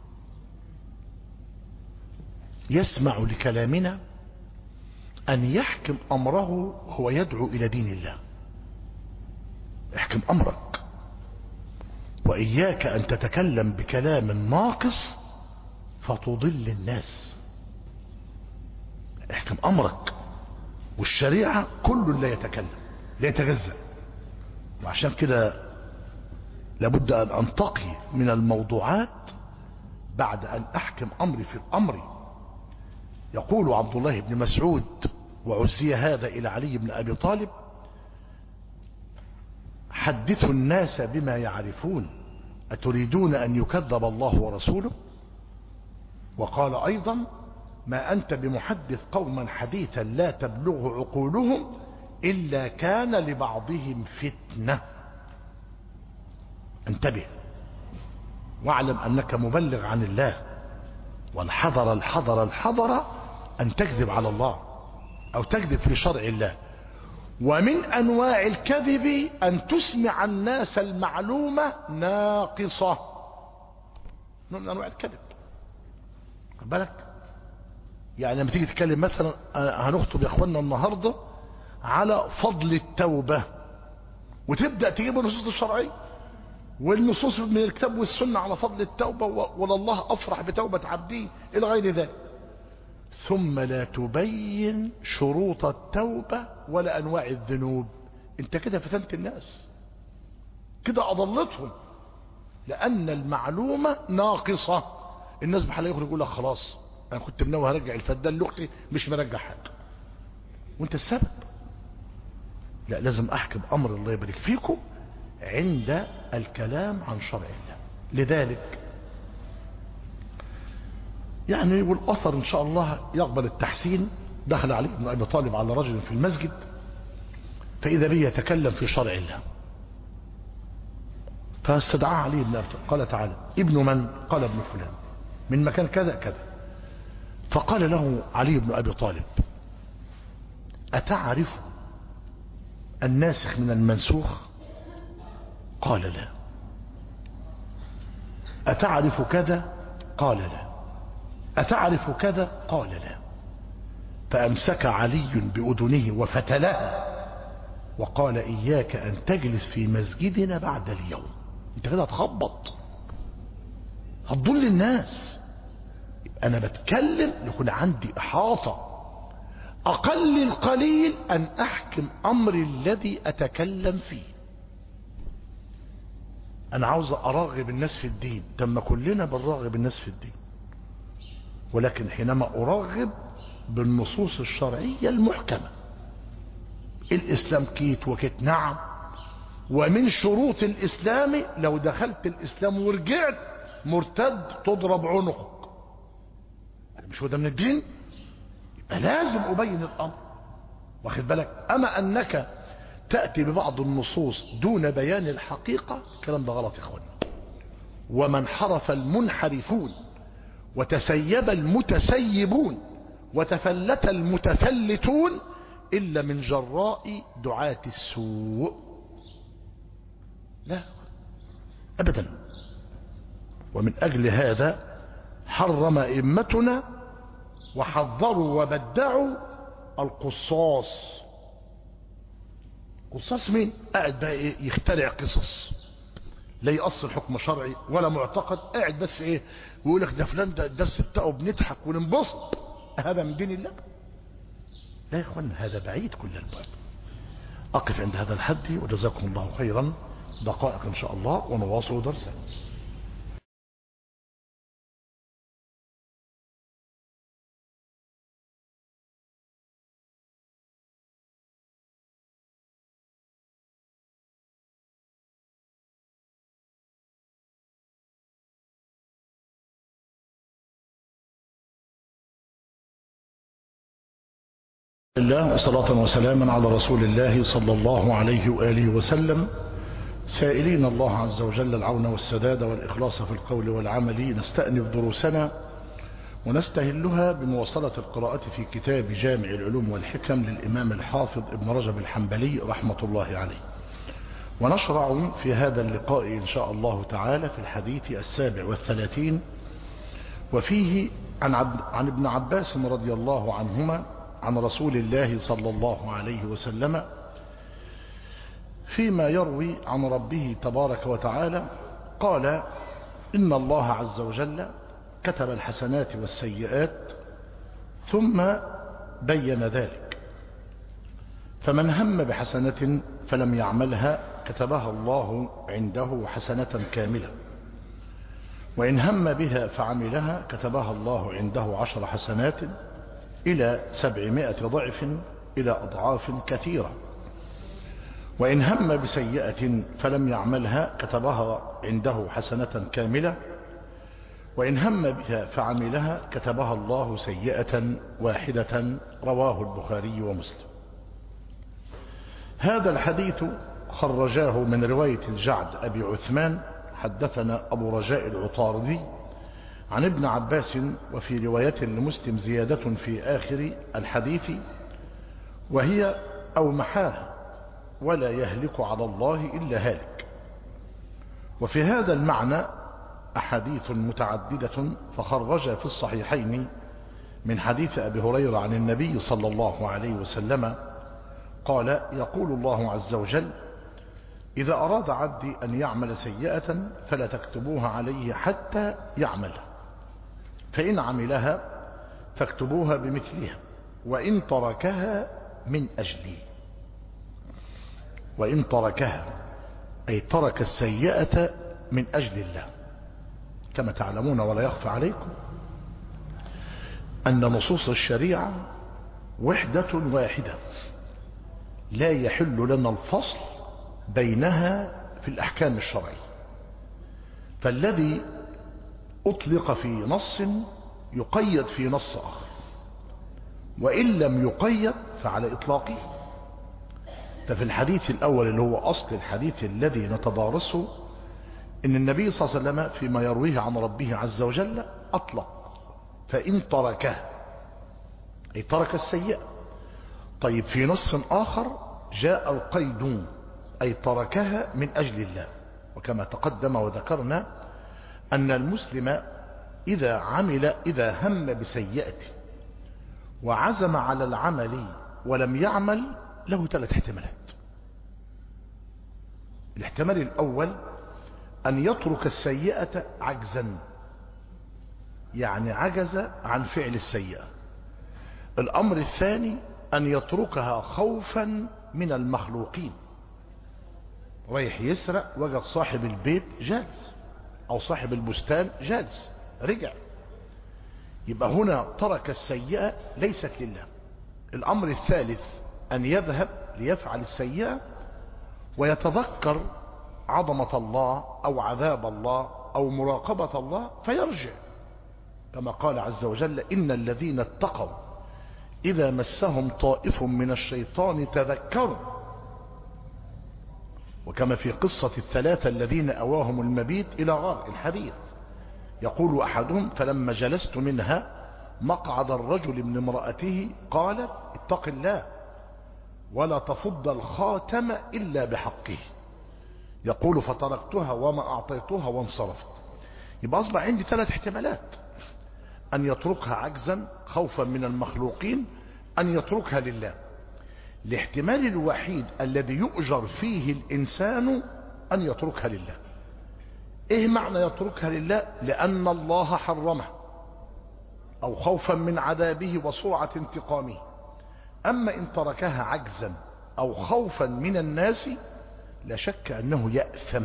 يسمع لكلامنا أن يحكم أمره هو يدعو إلى دين الله. احكم أمرك، وإياك أن تتكلم بكلام ناقص فتضل الناس. احكم أمرك، والشريعة كل لا يتكلم لا يتجزأ. وعشان كده لابد أن أنتقي من الموضوعات بعد أن أحكم أمري في الأمر. يقول عبد الله بن مسعود وعزي هذا إلى علي بن أبي طالب حدثوا الناس بما يعرفون أتريدون أن يكذب الله ورسوله؟ وقال أيضا ما أنت بمحدث قوما حديثا لا تبلغ عقولهم إلا كان لبعضهم فتنة. انتبه واعلم أنك مبلغ عن الله، والحذر الحذر الحذر أن تكذب على الله أو تكذب في شرع الله. ومن أنواع الكذب أن تسمع الناس المعلومة ناقصة. من أنواع الكذب خد بالك. يعني لما تيجي تتكلم مثلا هنخطب يا اخوانا النهارده على فضل التوبة، وتبدأ تجيب النصوص الشرعية والنصوص من الكتاب والسنة على فضل التوبة والله أفرح بتوبة عبدي إلى غير ذلك، ثم لا تبين شروط التوبة ولا أنواع الذنوب. انت كده فتنت الناس، كده أضلتهم، لأن المعلومة ناقصة. الناس بحالها يخرج يقول لك خلاص أنا كنت منوي هرجع الفدان لأختي مش مرجع حاجة وانت السبب. لا، لازم أحكم أمر الله يبارك فيكم عند الكلام عن شرع الله. لذلك يعني والأثر إن شاء الله يقبل التحسين. دخل علي بن أبي طالب على رجل في المسجد فإذا به يتكلم في شرع الله، فاستدعاه علي بن أبي طالب قال تعالى ابن من؟ قال ابن فلان من مكان كذا كذا. فقال له علي بن أبي طالب أتعرف الناسخ من المنسوخ؟ قال لا. أتعرف كذا؟ قال لا. أتعرف كذا؟ قال لا. فأمسك علي بأذنه وفتلها وقال إياك أن تجلس في مسجدنا بعد اليوم. انت كده هتخبط، هتضل الناس. أنا بتكلم يكون عندي إحاطة، أقل القليل أن أحكم أمر الذي أتكلم فيه. أنا عاوز أرغب الناس في الدين، تم كلنا بنرغب الناس في الدين، ولكن حينما أرغب بالنصوص الشرعية المحكمة. الإسلام كيت وكيت، نعم. ومن شروط الإسلام لو دخلت الإسلام ورجعت مرتد تضرب عنقك. مش هو ده من الدين؟ يبقى لازم أبين الأمر، واخد بالك. أما أنك تأتي ببعض النصوص دون بيان الحقيقة، الكلام ده غلط يا إخوانا. وما انحرف المنحرفون وتسيب المتسيبون وتفلت المتفلتون إلا من جراء دعاة السوء. لا أبدا. ومن أجل هذا حرم أئمتنا وحذروا وبدعوا القصاص. قصاص مين؟ قاعد بقى إيه؟ يخترع قصص لا يأصل حكم شرعي ولا معتقد، قاعد بس ايه ويقول لك ده فلان ده الدرس بتاعه بنضحك وننبسط. هذا من دين الله؟ لا يا اخوان، هذا بعيد كل البعد. اقف عند هذا الحد وجزاكم الله خيرا. دقائق ان شاء الله ونواصل درسنا. الله وصلاة وسلاما على رسول الله صلى الله عليه وآله وسلم، سائلين الله عز وجل العون والسداد والإخلاص في القول والعمل. نستأنف دروسنا ونستهلها بمواصلة القراءة في كتاب جامع العلوم والحكم للإمام الحافظ ابن رجب الحنبلي رحمة الله عليه. ونشرع في هذا اللقاء إن شاء الله تعالى في الحديث السابع والثلاثين، وفيه عن, عن ابن عباس رضي الله عنهما عن رسول الله صلى الله عليه وسلم فيما يروي عن ربه تبارك وتعالى قال: إن الله عز وجل كتب الحسنات والسيئات ثم بين ذلك، فمن هم بحسنة فلم يعملها كتبها الله عنده حسنة كاملة، وإن هم بها فعملها كتبها الله عنده عشر حسنات إلى سبعمائة ضعف إلى أضعاف كثيرة، وإن هم بسيئة فلم يعملها كتبها عنده حسنة كاملة، وإن هم بها فعملها كتبها الله سيئة واحدة. رواه البخاري ومسلم. هذا الحديث خرجاه من رواية الجعد أبي عثمان حدثنا أبو رجاء العطاردي عن ابن عباس، وفي رواية لمسلم زيادة في آخر الحديث وهي أو محاه ولا يهلك على الله إلا هالك. وفي هذا المعنى أحاديث متعددة، فخرج في الصحيحين من حديث أبي هريرة عن النبي صلى الله عليه وسلم قال: يقول الله عز وجل: إذا أراد عبدي أن يعمل سيئة فلا تكتبوها عليه حتى يعملها، فإن عملها فاكتبوها بمثلها، وإن تركها من أجلي. وإن تركها أي ترك السيئة من أجل الله. كما تعلمون ولا يخفى عليكم أن نصوص الشريعة وحدة واحدة، لا يحل لنا الفصل بينها في الأحكام الشرعية. فالذي أطلق في نص يقيد في نص آخر، وإن لم يقيد فعلى إطلاقه. ففي الحديث الأول اللي هو أصل الحديث الذي نتدارسه إن النبي صلى الله عليه وسلم فيما يرويه عن ربه عز وجل أطلق فإن تركه أي ترك السيئة. طيب في نص آخر جاء القيد أي تركها من أجل الله. وكما تقدم وذكرنا أن المسلم إذا عمل إذا هم بسيئة وعزم على العمل ولم يعمل له ثلاث احتمالات. الاحتمال الأول أن يترك السيئة عجزا، يعني عجز عن فعل السيئة. الأمر الثاني أن يتركها خوفا من المخلوقين، رايح يسرق وجد صاحب البيت جالس أو صاحب البستان جالس رجع، يبقى هنا ترك السيئة ليست لله. الأمر الثالث أن يذهب ليفعل السيئة ويتذكر عظمة الله أو عذاب الله أو مراقبة الله فيرجع، كما قال عز وجل: إن الذين اتقوا إذا مسهم طائف من الشيطان تذكروا. وكما في قصة الثلاثة الذين أواهم المبيت إلى غار الحديث، يقول أحدهم فلما جلست منها مقعد الرجل من امرأته قالت اتق الله ولا تفض الخاتم إلا بحقه، يقول فتركتها وما أعطيتها وانصرفت. يبقى أصبح عندي ثلاث احتمالات: أن يتركها عجزا خوفا من المخلوقين، أن يتركها لله. الاحتمال الوحيد الذي يؤجر فيه الإنسان أن يتركها لله. إيه معنى يتركها لله؟ لأن الله حرمه أو خوفا من عذابه وسرعة انتقامه. أما إن تركها عجزا أو خوفا من الناس لا شك أنه يأثم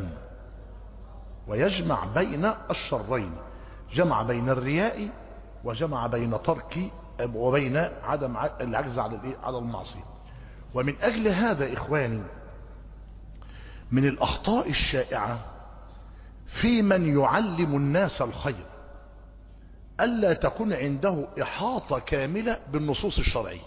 ويجمع بين الشرين، جمع بين الرياء وجمع بين ترك وبين عدم العجز على المعصية. ومن أجل هذا إخواني من الأخطاء الشائعة في من يعلم الناس الخير ألا تكون عنده إحاطة كاملة بالنصوص الشرعية،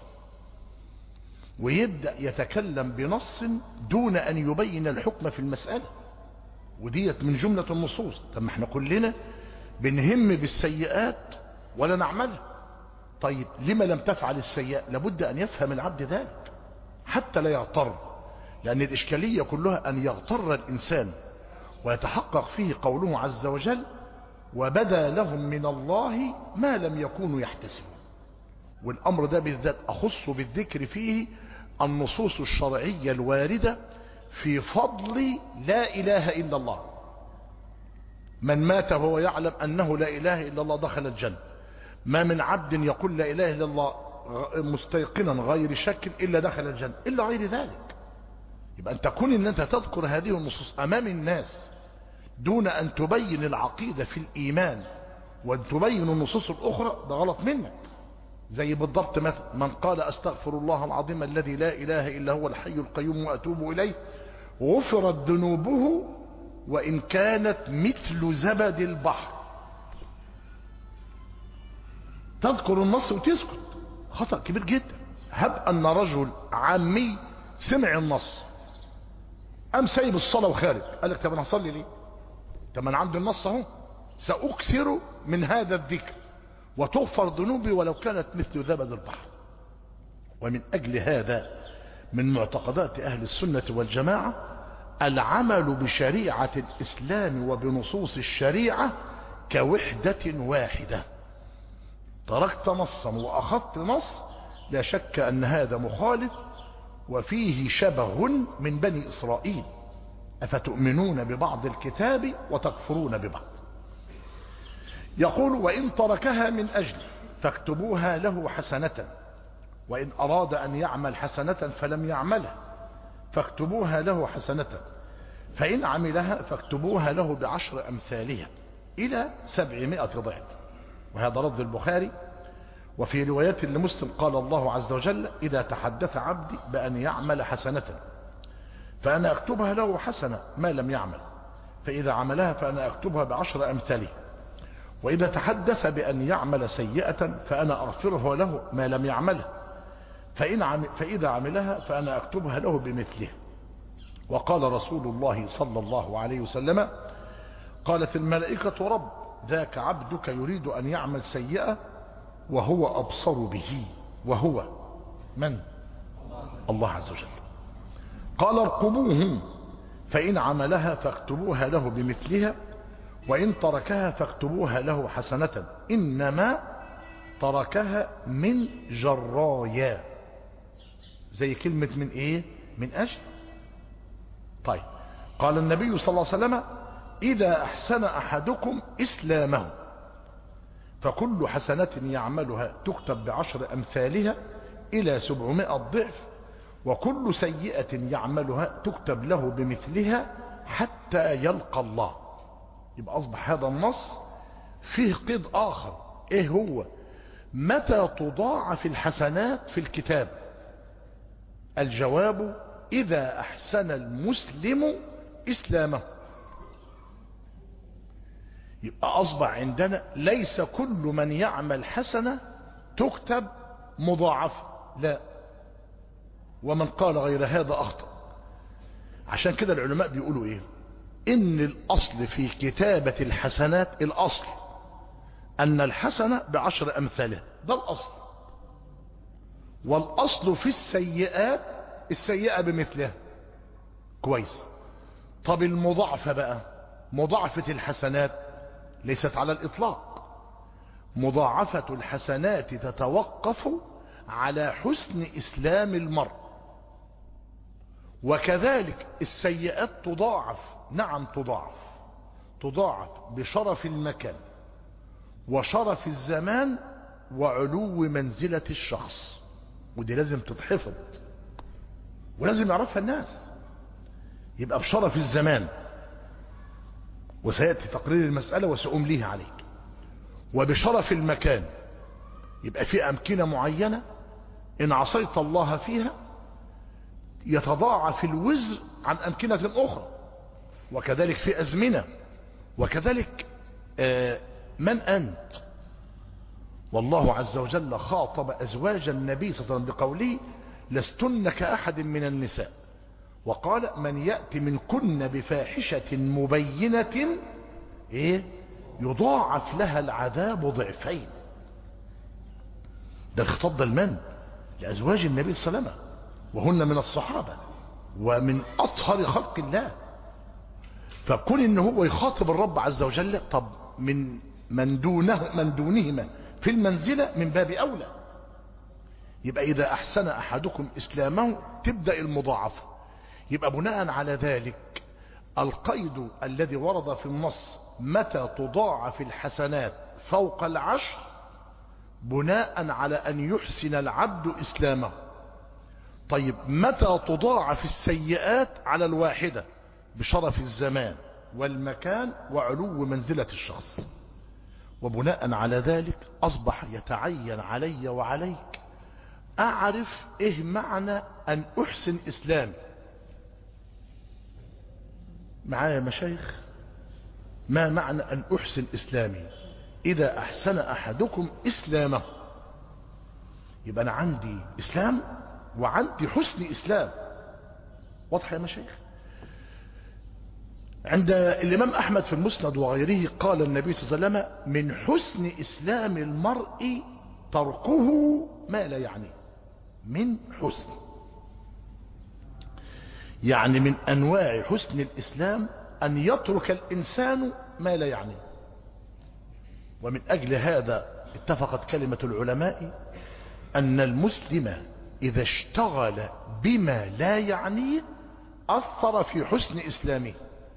ويبدأ يتكلم بنص دون أن يبين الحكم في المسألة، وديت من جملة النصوص. طب ما احنا كلنا بنهم بالسيئات ولا نعملها. طيب لما لم تفعل السيئة؟ لابد أن يفهم العبد ذلك حتى لا يغتر، لأن الإشكالية كلها أن يغتر الإنسان ويتحقق فيه قوله عز وجل وبدا لهم من الله ما لم يكونوا يحتسبون. والأمر ده بالذات أخص بالذكر فيه النصوص الشرعية الواردة في فضل لا إله إلا الله. من مات وهو يعلم أنه لا إله إلا الله دخل الجنة. ما من عبد يقول لا إله إلا الله مستيقنا غير شك إلا دخل الجنة، إلا غير ذلك. يبقى أن تكون أن أنت تذكر هذه النصوص أمام الناس دون أن تبين العقيدة في الإيمان وأن تبين النصوص الأخرى، ده غلط منك. زي بالضبط مثل من قال أستغفر الله العظيم الذي لا إله إلا هو الحي القيوم وأتوب إليه غفرت ذنوبه وإن كانت مثل زبد البحر. تذكر النص وتسكت، خطأ كبير جدا. هب أن رجل عامي سمع النص قام سايب الصلاة وخارج، قال لك طب انا هصلي ليه؟ طب انا عندي النص اهو، سأكثر من هذا الذكر وتغفر ذنوبي ولو كانت مثل زبد البحر. ومن أجل هذا من معتقدات أهل السنة والجماعة العمل بشريعة الإسلام وبنصوص الشريعة كوحدة واحدة. تركت نصا وأخذت نص لا شك أن هذا مخالف وفيه شبه من بني إسرائيل، أفتؤمنون ببعض الكتاب وتكفرون ببعض. يقول وإن تركها من أجل فاكتبوها له حسنة، وإن أراد أن يعمل حسنة فلم يعملها فاكتبوها له حسنة، فإن عملها فاكتبوها له بعشر أمثالها إلى سبعمائة ضعف. وهذا لفظ البخاري. وفي رواية لمسلم قال الله عز وجل إذا تحدث عبدي بأن يعمل حسنة فأنا أكتبها له حسنة ما لم يعمل، فإذا عملها فأنا أكتبها بعشر أمثالها، وإذا تحدث بأن يعمل سيئة فأنا أغفره له ما لم يعملها، فإن عم فإذا عملها فأنا أكتبها له بمثلها. وقال رسول الله صلى الله عليه وسلم قالت الملائكة رب ذاك عبدك يريد أن يعمل سيئة وهو أبصر به، وهو من؟ الله عز وجل. قال ارقبوه فإن عملها فاكتبوها له بمثلها، وإن تركها فاكتبوها له حسنة إنما تركها من جرايا. زي كلمة من إيه؟ من أجل. طيب قال النبي صلى الله عليه وسلم إذا أحسن أحدكم إسلامه فكل حسنة يعملها تكتب بعشر أمثالها إلى سبعمائة ضعف، وكل سيئة يعملها تكتب له بمثلها حتى يلقى الله. يبقى أصبح هذا النص فيه قيد آخر. إيه هو؟ متى تضاعف الحسنات في الكتاب؟ الجواب إذا أحسن المسلم إسلامه. يبقى أصبح عندنا ليس كل من يعمل حسنة تكتب مضاعفة، لا. ومن قال غير هذا أخطأ. عشان كده العلماء بيقولوا ايه؟ ان الاصل في كتابة الحسنات، الاصل ان الحسنة بعشر امثالها، ده الاصل. والاصل في السيئات السيئة بمثلها. كويس. طب المضاعفة بقى، مضاعفة الحسنات ليست على الاطلاق. مضاعفة الحسنات تتوقف على حسن اسلام المرء، وكذلك السيئات تضاعف. نعم تضاعف، تضاعف بشرف المكان وشرف الزمان وعلو منزلة الشخص، ودي لازم تتحفظ ولازم يعرفها الناس. يبقى بشرف الزمان، وسيأتي تقرير المسألة وسأمليها عليك. وبشرف المكان، يبقى في أمكنة معينة إن عصيت الله فيها يتضاعف الوزر عن أمكنة أخرى، وكذلك في أزمنة، وكذلك آه من أنت. والله عز وجل خاطب أزواج النبي صلى الله عليه وسلم بقوله لستن كأحد من النساء، وقال من يأتي منكن بفاحشة مبينة إيه؟ يضاعف لها العذاب ضعفين. ده الخطاب ده لمن؟ لأزواج النبي صلى الله عليه وسلم، وهن من الصحابة ومن أطهر خلق الله. فكون إن هو يخاطب الرب عز وجل، طب من من دونه من دونهما في المنزلة من باب أولى. يبقى إذا أحسن أحدكم إسلامه تبدأ المضاعفة. يبقى بناء على ذلك القيد الذي ورد في النص متى تضاعف الحسنات فوق العشر بناء على أن يحسن العبد إسلامه. طيب متى تضاعف السيئات على الواحدة؟ بشرف الزمان والمكان وعلو منزلة الشخص. وبناء على ذلك أصبح يتعين علي وعليك أعرف إيه معنى أن أحسن إسلامي. معايا مشايخ؟ ما معنى أن أحسن إسلامي؟ إذا أحسن أحدكم إسلامه، يبقى أنا عندي إسلام وعندي حسن إسلام. واضح يا مشايخ؟ عند الإمام أحمد في المسند وغيره قال النبي صلى الله عليه وسلم من حسن إسلام المرء تركه ما لا يعنيه. من حسن، يعني من أنواع حسن الإسلام أن يترك الإنسان ما لا يعنيه. ومن أجل هذا اتفقت كلمة العلماء أن المسلم إذا اشتغل بما لا يعنيه أثر في حسن إسلامه.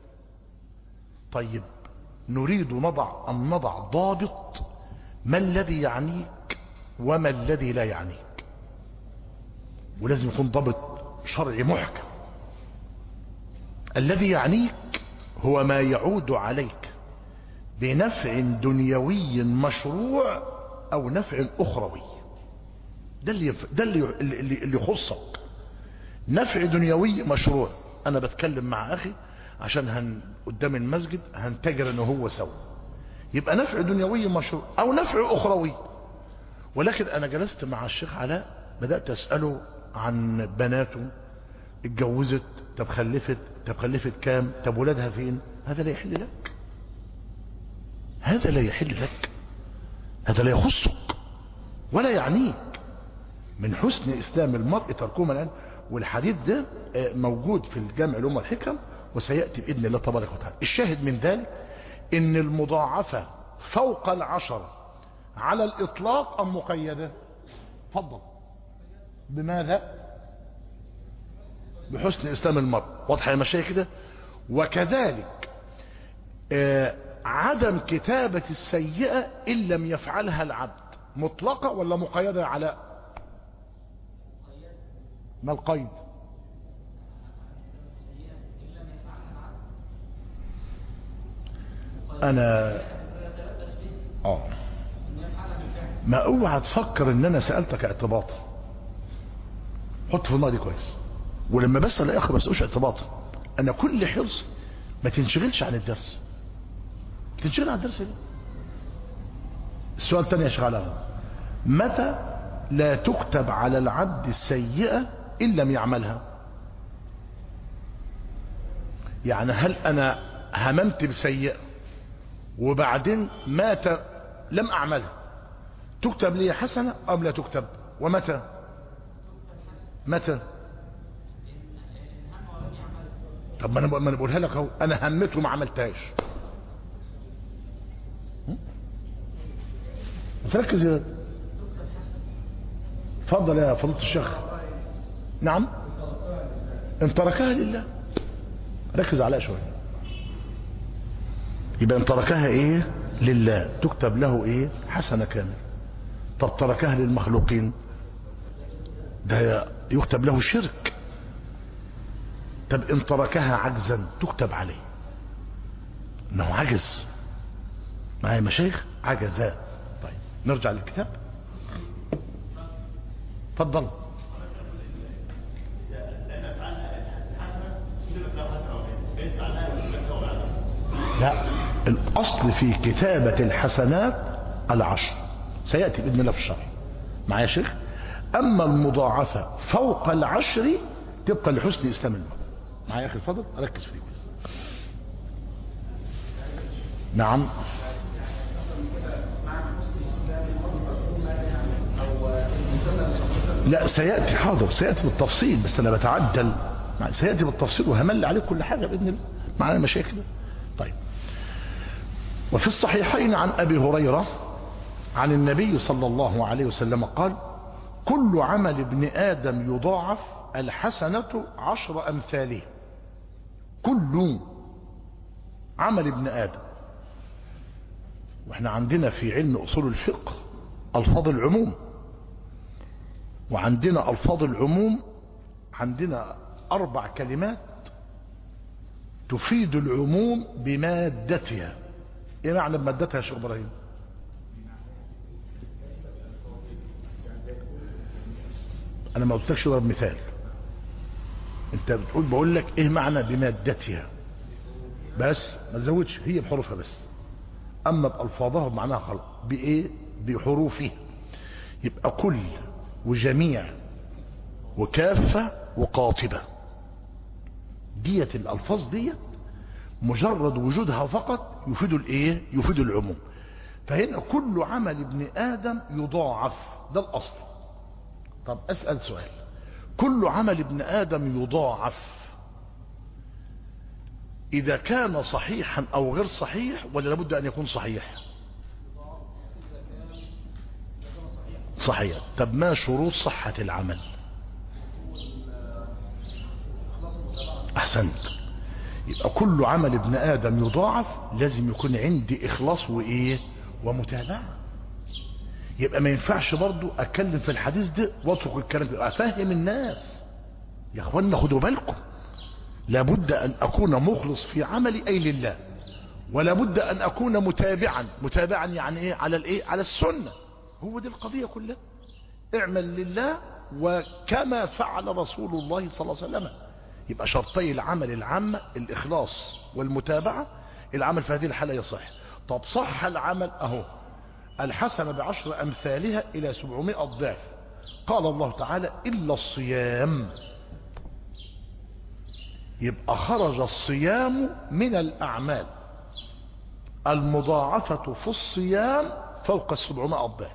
طيب نريد نضع أن نضع ضابط ما الذي يعنيك وما الذي لا يعنيك، ولازم يكون ضابط شرعي محكم. الذي يعنيك هو ما يعود عليك بنفع دنيوي مشروع أو نفع أخروي. ده اللي ده اللي اللي يخصك. نفع دنيوي مشروع، أنا بتكلم مع أخي عشان هن قدام المسجد هنتجر أنه هو سوا، يبقى نفع دنيوي مشروع أو نفع أخروي. ولكن أنا جلست مع الشيخ علاء بدأت أسأله عن بناته، اتجوزت، طب خلفت، طب خلفت كام، طب ولادها فين. هذا لا يحل لك، هذا لا يحل لك، هذا لا يخصك ولا يعنيك. من حسن إسلام المرء تركه الآن. والحديث ده موجود في الجامع الأم والحكم وسيأتي بإذن الله تبارك وتعالى. الشاهد من ذلك إن المضاعفة فوق العشرة على الإطلاق أم مقيدة؟ تفضل. بماذا؟ بحسن إسلام المرء. واضح يا مشايخ كده؟ وكذلك آه عدم كتابة السيئة إن لم يفعلها العبد مطلقة ولا مقيدة يا علاء؟ ما القيد؟ أنا آه ما اوعى تفكر ان انا سألتك اعتباطا. حط في الماضي كويس. ولما بسأل يا اخي ما بسألوش اعتباطا، انا كل حرص ما تنشغلش عن الدرس. تنشغل عن الدرس ليه؟ السؤال الثاني يا شيخ علاء، متى لا تكتب على العبد السيئة ان لم يعملها؟ يعني هل أنا هممت بسيئة وبعدين مات لم أعملها، تكتب لي حسنة أم لا تكتب؟ ومتى؟ متى؟ طب ما أنا ما أنا بقولها لك أهو، أنا همته ما عملتهاش. تركز يا اتفضل يا فضيلة الشيخ. نعم، ان تركها لله، ركز عليها شويه. يبقى ان تركها ايه؟ لله، تكتب له ايه؟ حسنه كامله. طب تركها للمخلوقين، ده يكتب له شرك. طب ان تركها عجزا تكتب عليه انه عجز. معايا مشايخ؟ عجزا. طيب نرجع للكتاب. تفضل. لا، الاصل في كتابة الحسنات العشر، سيأتي بإذن الله في الشرح. معايا يا شيخ؟ اما المضاعفة فوق العشر تبقى لحسن اسلام المرء. معايا يا اخي الفضل؟ ركز فيه بس. نعم. لا سيأتي، حاضر، سيأتي بالتفصيل، بس انا بتعجل. سيأتي بالتفصيل وهمل عليك كل حاجة بإذن الله. معانا مشاكل. طيب. وفي الصحيحين عن أبي هريرة عن النبي صلى الله عليه وسلم قال: كل عمل ابن آدم يضاعف، الحسنة عشر أمثاله. كل عمل ابن آدم. واحنا عندنا في علم أصول الفقه ألفاظ العموم، وعندنا ألفاظ العموم عندنا أربع كلمات تفيد العموم بمادتها. ايه معنى بمادتها يا شيخ ابراهيم؟ انا ما قلتلكش ضرب مثال، انت بتقول بقول لك ايه معنى بمادتها بس، ما تزودش، هي بحروفها بس. اما بالفاظها بمعناها خلق بايه؟ بحروفها. يبقى كل وجميع وكافة وقاطبة، ديت الالفاظ ديت مجرد وجودها فقط يفيد الايه؟ يفيد العموم. فهنا كل عمل ابن آدم يضاعف، ده الاصل. طب اسأل سؤال، كل عمل ابن آدم يضاعف اذا كان صحيحا او غير صحيح، ولا لابد ان يكون صحيح؟ صحيح. طب ما شروط صحة العمل؟ احسنت. يبقى كل عمل ابن آدم يضاعف لازم يكون عندي إخلاص وإيه؟ ومتابعة. يبقى ما ينفعش برضو أتكلم في الحديث ده واترك الكلام، أفهم الناس. يا أخوانا خدوا بالكم، لابد أن أكون مخلص في عملي أي لله، ولابد أن أكون متابعا. متابعا يعني إيه؟ على الإيه؟ على السنة. هو دي القضية كلها. اعمل لله وكما فعل رسول الله صلى الله عليه وسلم. يبقى شرطي العمل العامة الإخلاص والمتابعة. العمل في هذه الحالة يصح. طب صح العمل أهو، الحسنة بعشر أمثالها إلى سبعمائة ضعف. قال الله تعالى: إلا الصيام. يبقى خرج الصيام من الأعمال المضاعفة في الصيام فوق السبعمائة ضعف،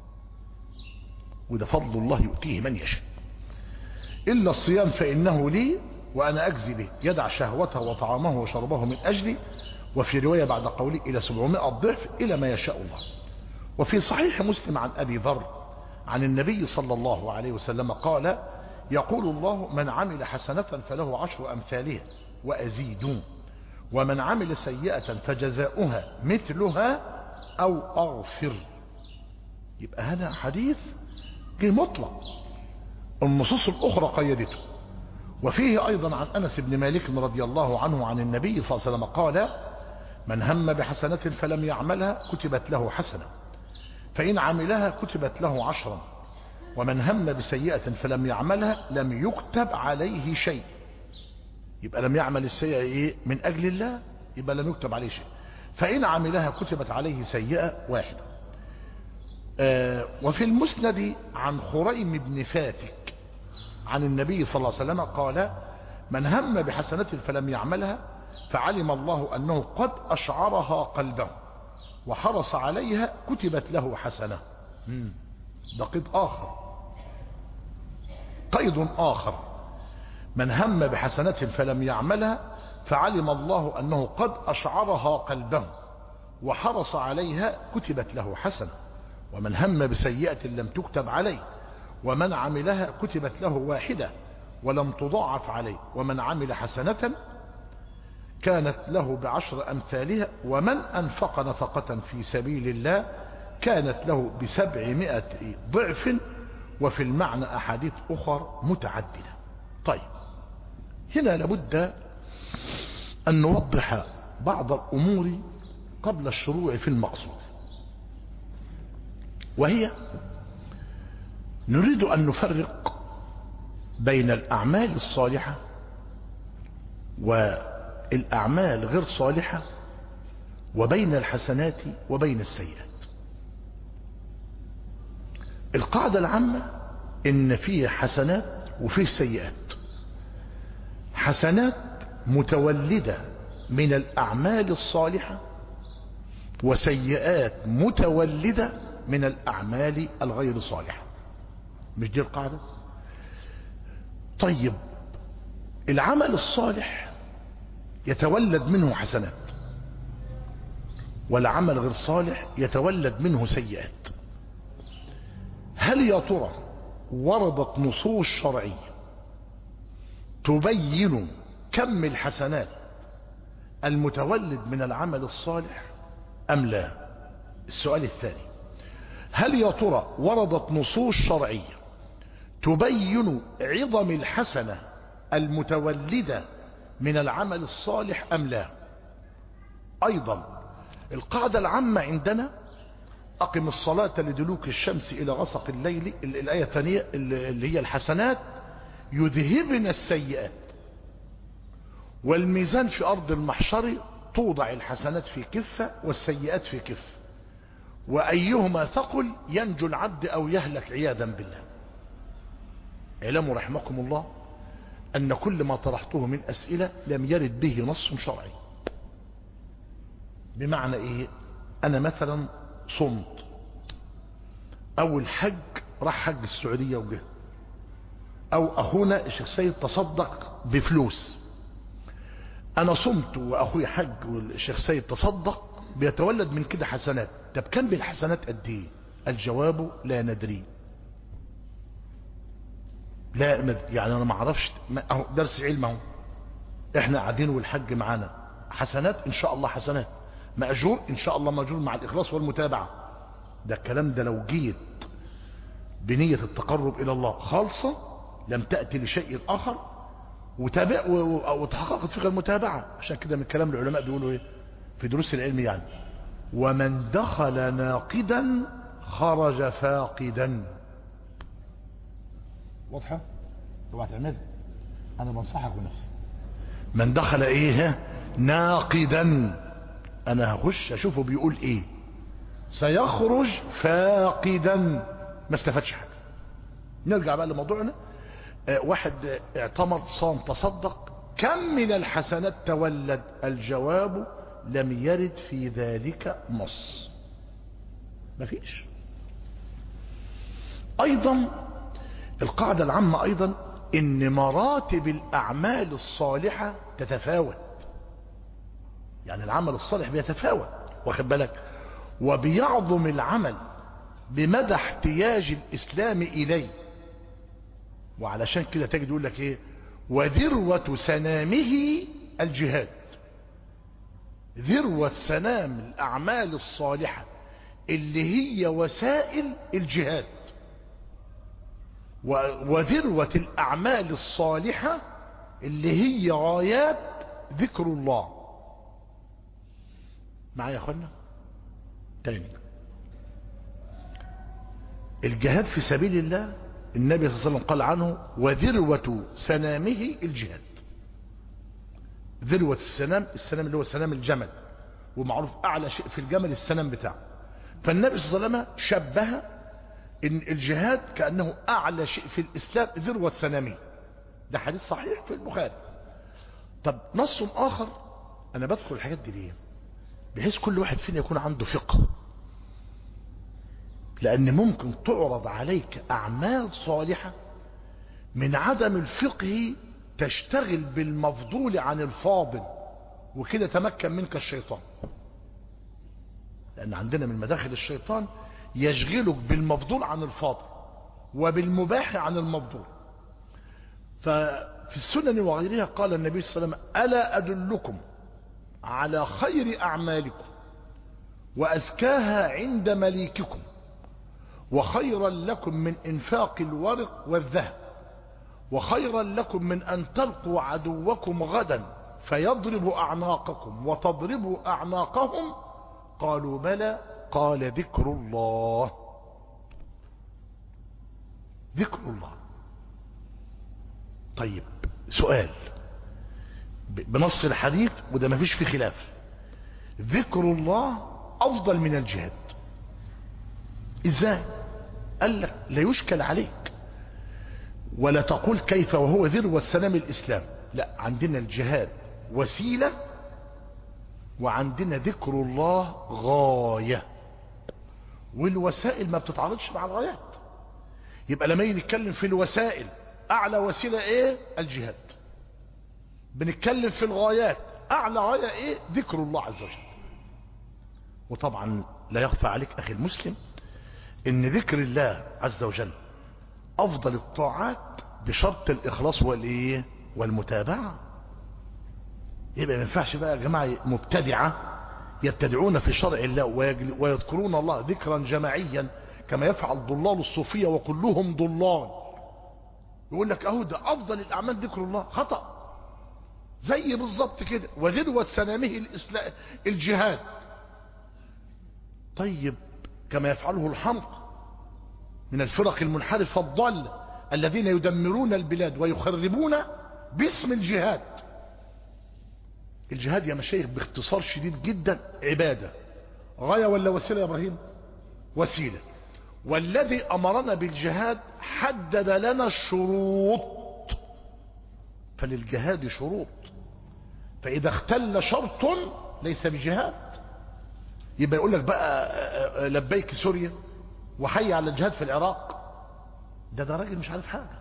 وده فضل الله يؤتيه من يشاء. إلا الصيام فإنه لي وأنا أجزي به، يدع شهوته وطعامه وشربه من أجلي. وفي رواية بعد قولي إلى سبعمائة ضعف إلى ما يشاء الله. وفي صحيح مسلم عن أبي ذر عن النبي صلى الله عليه وسلم قال: يقول الله: من عمل حسنة فله عشر أمثالها وأزيد، ومن عمل سيئة فجزاؤها مثلها أو أغفر. يبقى هذا حديث مطلق، النصوص الأخرى قيدته. وفيه أيضا عن أنس بن مالك رضي الله عنه عن النبي صلى الله عليه وسلم قال: من هم بحسنة فلم يعملها كتبت له حسنة، فإن عملها كتبت له عشرا، ومن هم بسيئة فلم يعملها لم يكتب عليه شيء. يبقى لم يعمل السيئة إيه؟ من أجل الله، يبقى لم يكتب عليه شيء. فإن عملها كتبت عليه سيئة واحدة. آه وفي المسند عن خريم بن فاتك عن النبي صلى الله عليه وسلم قال: من هم بحسنة فلم يعملها فعلم الله أنه قد أشعرها قلبه وحرص عليها كتبت له حسنة. ده قيد آخر، قيد آخر. من هم بحسنة فلم يعملها فعلم الله أنه قد أشعرها قلبه وحرص عليها كتبت له حسنة. ومن هم بسيئة لم تكتب عليه ومن عملها كتبت له واحدة ولم تضاعف عليه. ومن عمل حسنة كانت له بعشر أمثالها ومن أنفق نفقة في سبيل الله كانت له بسبعمائة ضعف. وفي المعنى أحاديث أخر متعددة. طيب، هنا لابد أن نوضح بعض الأمور قبل الشروع في المقصود، وهي نريد أن نفرق بين الأعمال الصالحة والأعمال غير صالحة، وبين الحسنات وبين السيئات. القاعدة العامة إن فيه حسنات وفيه سيئات. حسنات متولدة من الأعمال الصالحة، وسيئات متولدة من الأعمال الغير صالحة. مش دي القاعدة؟ طيب، العمل الصالح يتولد منه حسنات، والعمل غير صالح يتولد منه سيئات. هل يا ترى وردت نصوص شرعية تبين كم الحسنات المتولد من العمل الصالح أم لا؟ السؤال الثاني، هل يا ترى وردت نصوص شرعية تبين عظم الحسنة المتولدة من العمل الصالح أم لا؟ أيضا القاعدة العامة عندنا أقم الصلاة لدلوك الشمس إلى غسق الليل. الآية الثانية اللي هي الحسنات يذهبن السيئات، والميزان في أرض المحشر توضع الحسنات في كفة والسيئات في كفة، وأيهما ثقل ينجو العبد أو يهلك عياذا بالله. اعلموا رحمكم الله أن كل ما طرحته من أسئلة لم يرد به نص شرعي. بمعنى إيه؟ أنا مثلا صمت، أو الحج راح حج السعودية وجه، أو أخونا الشيخ سيد تصدق بفلوس. أنا صمت وأخوي حج والشيخ سيد تصدق، بيتولد من كده حسنات. طب كم بالحسنات قد إيه؟ الجواب لا ندري. لا يعني أنا ما أعرفش. أهو درس علم أهو، إحنا قاعدين والحج معانا. حسنات إن شاء الله حسنات، مأجور إن شاء الله مأجور مع الإخلاص والمتابعة. ده الكلام ده لو جيت بنية التقرب إلى الله خالصة لم تأتي لشيء آخر وتابع وتحققت فيها المتابعة. عشان كده من كلام العلماء بيقولوا إيه في دروس العلم، يعني ومن دخل ناقدا خرج فاقدا. واضحة؟ اوعى تعملها، أنا بنصحك بنفسي. من دخل إيه ناقدا، أنا هخش أشوفه بيقول إيه، سيخرج فاقدا، ما استفادش حاجة. نرجع بقى لموضوعنا. آه واحد اعتمر صام تصدق، كم من الحسنات تولد؟ الجواب لم يرد في ذلك نص، مفيش. أيضا القاعدة العامة أيضا إن مراتب الأعمال الصالحة تتفاوت. يعني العمل الصالح بيتفاوت، واخد بالك، وبيعظم العمل بمدى احتياج الإسلام إليه. وعلشان كده تجد يقول لك إيه، وذروة سنامه الجهاد. ذروة سنام الأعمال الصالحة اللي هي وسائل الجهاد، وذروة الأعمال الصالحة اللي هي غايات ذكر الله. معايا يا أخوانا؟ تاني، الجهاد في سبيل الله النبي صلى الله عليه وسلم قال عنه وذروة سنامه الجهاد. ذروة السنام، السنام اللي هو سنام الجمل، ومعروف أعلى شيء في الجمل السنام بتاعه. فالنبي صلى الله عليه وسلم شبه إن الجهاد كأنه أعلى شيء في الإسلام ذروة سنامه. ده حديث صحيح في البخاري. طب نص آخر، أنا بدخل الحاجات دي ليه؟ بحيث كل واحد فينا يكون عنده فقه، لأن ممكن تعرض عليك أعمال صالحة من عدم الفقه تشتغل بالمفضول عن الفاضل، وكده تمكن منك الشيطان. لأن عندنا من مداخل الشيطان يشغلك بالمفضول عن الفاضل وبالمباح عن المفضول. ففي السنن وغيرها قال النبي صلى الله عليه وسلم: ألا أدلكم على خير أعمالكم وأزكاها عند مليككم وخيرا لكم من إنفاق الورق والذهب وخيرا لكم من أن تلقوا عدوكم غدا فيضرب أعناقكم وتضربوا أعناقهم؟ قالوا: بلى. قال: ذكر الله. ذكر الله. طيب سؤال بنص الحديث، وده ما فيش فيه خلاف، ذكر الله أفضل من الجهاد. إزاي؟ قال لك: لا يشكل عليك ولا تقول كيف وهو ذروة سنام الإسلام. لا، عندنا الجهاد وسيلة وعندنا ذكر الله غاية، والوسائل ما بتتعارضش مع الغايات. يبقى لما نتكلم في الوسائل، أعلى وسيلة إيه؟ الجهاد. بنتكلم في الغايات، أعلى غاية إيه؟ ذكر الله عز وجل. وطبعا لا يخفى عليك أخي المسلم إن ذكر الله عز وجل أفضل الطاعات بشرط الإخلاص والإيه؟ والمتابعة. يبقى ما ينفعش بقى يا جماعة مبتدعة يبتدعون في شرع الله ويذكرون الله ذكرا جماعيا كما يفعل ضلال الصوفية وكلهم ضلال، يقول لك اهو ده افضل الاعمال ذكر الله. خطأ. زي بالظبط كده وذروة سنامه الإسلام الجهاد. طيب كما يفعله الحمق من الفرق المنحرفة الضالة الذين يدمرون البلاد ويخربون باسم الجهاد. الجهاد يا مشايخ باختصار شديد جدا عبادة. غاية ولا وسيلة يا إبراهيم؟ وسيلة. والذي أمرنا بالجهاد حدد لنا الشروط، فللجهاد شروط، فإذا اختل شرط ليس بجهاد. يبقى يقول لك بقى لبيك سوريا وحي على الجهاد في العراق، ده ده راجل مش عارف حاجة،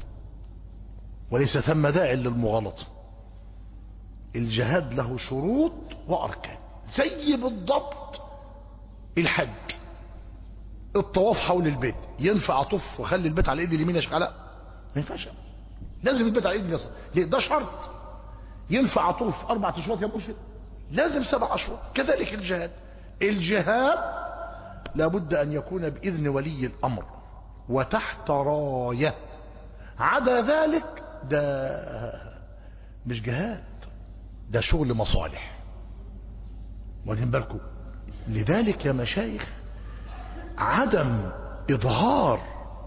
وليس ثم داعي للمغالطة. الجهاد له شروط وأركان، زي بالضبط الحج. الطواف حول البيت، ينفع اطوف واخلي البيت على ايدي اليمين يا شيخ؟ لا، ما ينفعش، لازم البيت على ايدي اليسار. ليه؟ ده شرط. ينفع اطوف اربع اشواط يا مرشد؟ لازم سبع اشواط. كذلك الجهاد. الجهاد لابد ان يكون باذن ولي الامر وتحت رايه، عدا ذلك ده مش جهاد، ده شغل مصالح. واخدين بالكم؟ لذلك يا مشايخ عدم إظهار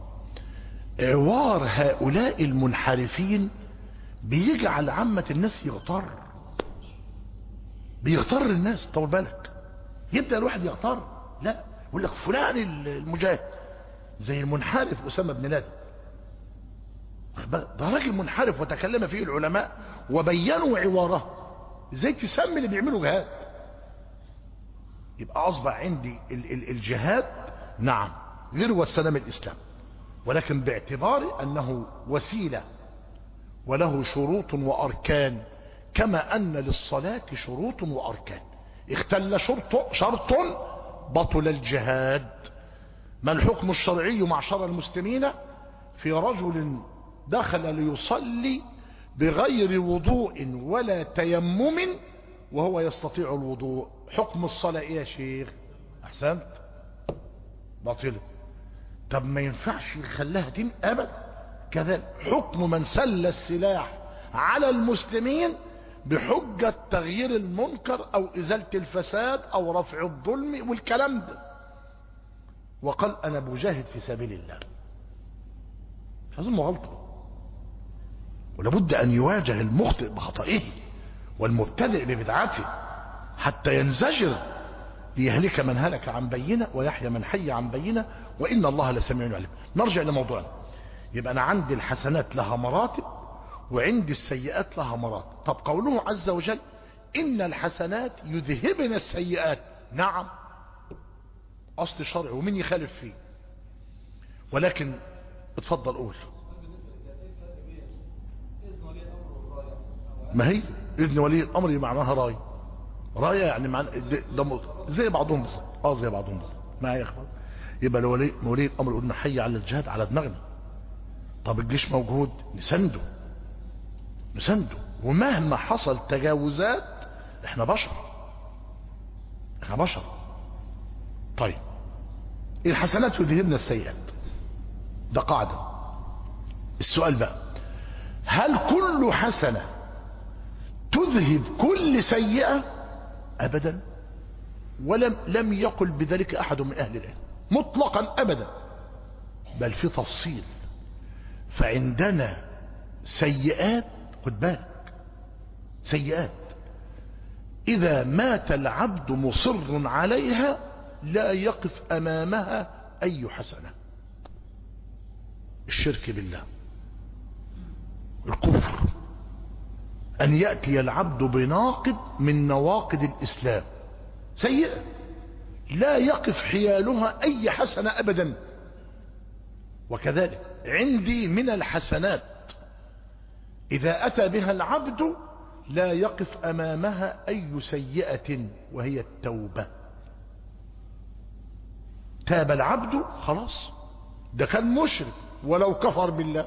عوار هؤلاء المنحرفين بيجعل عامة الناس يغتر، بيغتر الناس. طول بالك، يبدأ الواحد يغتر. لا، يقول لك فلان المجاهد زي المنحرف أسامة بن لادن، ده راجل منحرف وتكلم فيه العلماء وبينوا عواره. ازاي تسمي اللي بيعملوا جهاد؟ يبقى أصبح عندي الجهاد نعم ذروة سنام الإسلام، ولكن باعتبار أنه وسيلة وله شروط وأركان، كما أن للصلاة شروط وأركان. اختل شرط شرط بطل الجهاد. ما الحكم الشرعي معشر المسلمين في رجل دخل ليصلي بغير وضوء ولا تيمم وهو يستطيع الوضوء؟ حكم الصلاة ايه يا شيخ؟ احسنت، باطله. طب ما ينفعش يخليها دين ابدا. كذلك حكم من سل السلاح على المسلمين بحجة تغيير المنكر او ازالة الفساد او رفع الظلم والكلام ده، وقال انا بجاهد في سبيل الله. هذا غلطه، ولابد ان يواجه المخطئ بخطئه والمبتدع ببدعته حتى ينزجر، ليهلك من هلك عن بينه ويحيى من حي عن بينه وإن الله لسميع عليم. نرجع لموضوعنا. يبقى أنا عندي الحسنات لها مراتب وعندي السيئات لها مرات. طب قوله عز وجل إن الحسنات يذهبن السيئات، نعم أصل شرعي ومن يخالف فيه، ولكن اتفضل قول. ما هي إذن ولي الأمر معناها راي، راية يعني معنى ده زي بعضهم بالظبط، اه زي بعضهم بالظبط معايا يا اخوان. يبقى لو ولي ولي الامر قلنا حي على الجهاد على دماغنا. طب الجيش موجود نسنده نسنده، ومهما حصل تجاوزات احنا بشر احنا بشر. طيب الحسنات يذهبن السيئات، ده قاعدة. السؤال بقى، هل كل حسنة تذهب كل سيئة؟ ابدا، ولم لم يقل بذلك احد من اهل العلم مطلقا ابدا، بل في تفصيل. فعندنا سيئات، خد بالك، سيئات اذا مات العبد مصر عليها لا يقف امامها اي حسنة. الشرك بالله، الكفر، ان يأتي العبد بناقض من نواقض الاسلام، سيئة لا يقف حيالها اي حسنة ابدا. وكذلك عندي من الحسنات اذا اتى بها العبد لا يقف امامها اي سيئة، وهي التوبة. تاب العبد خلاص، ده كان مشرك ولو كفر بالله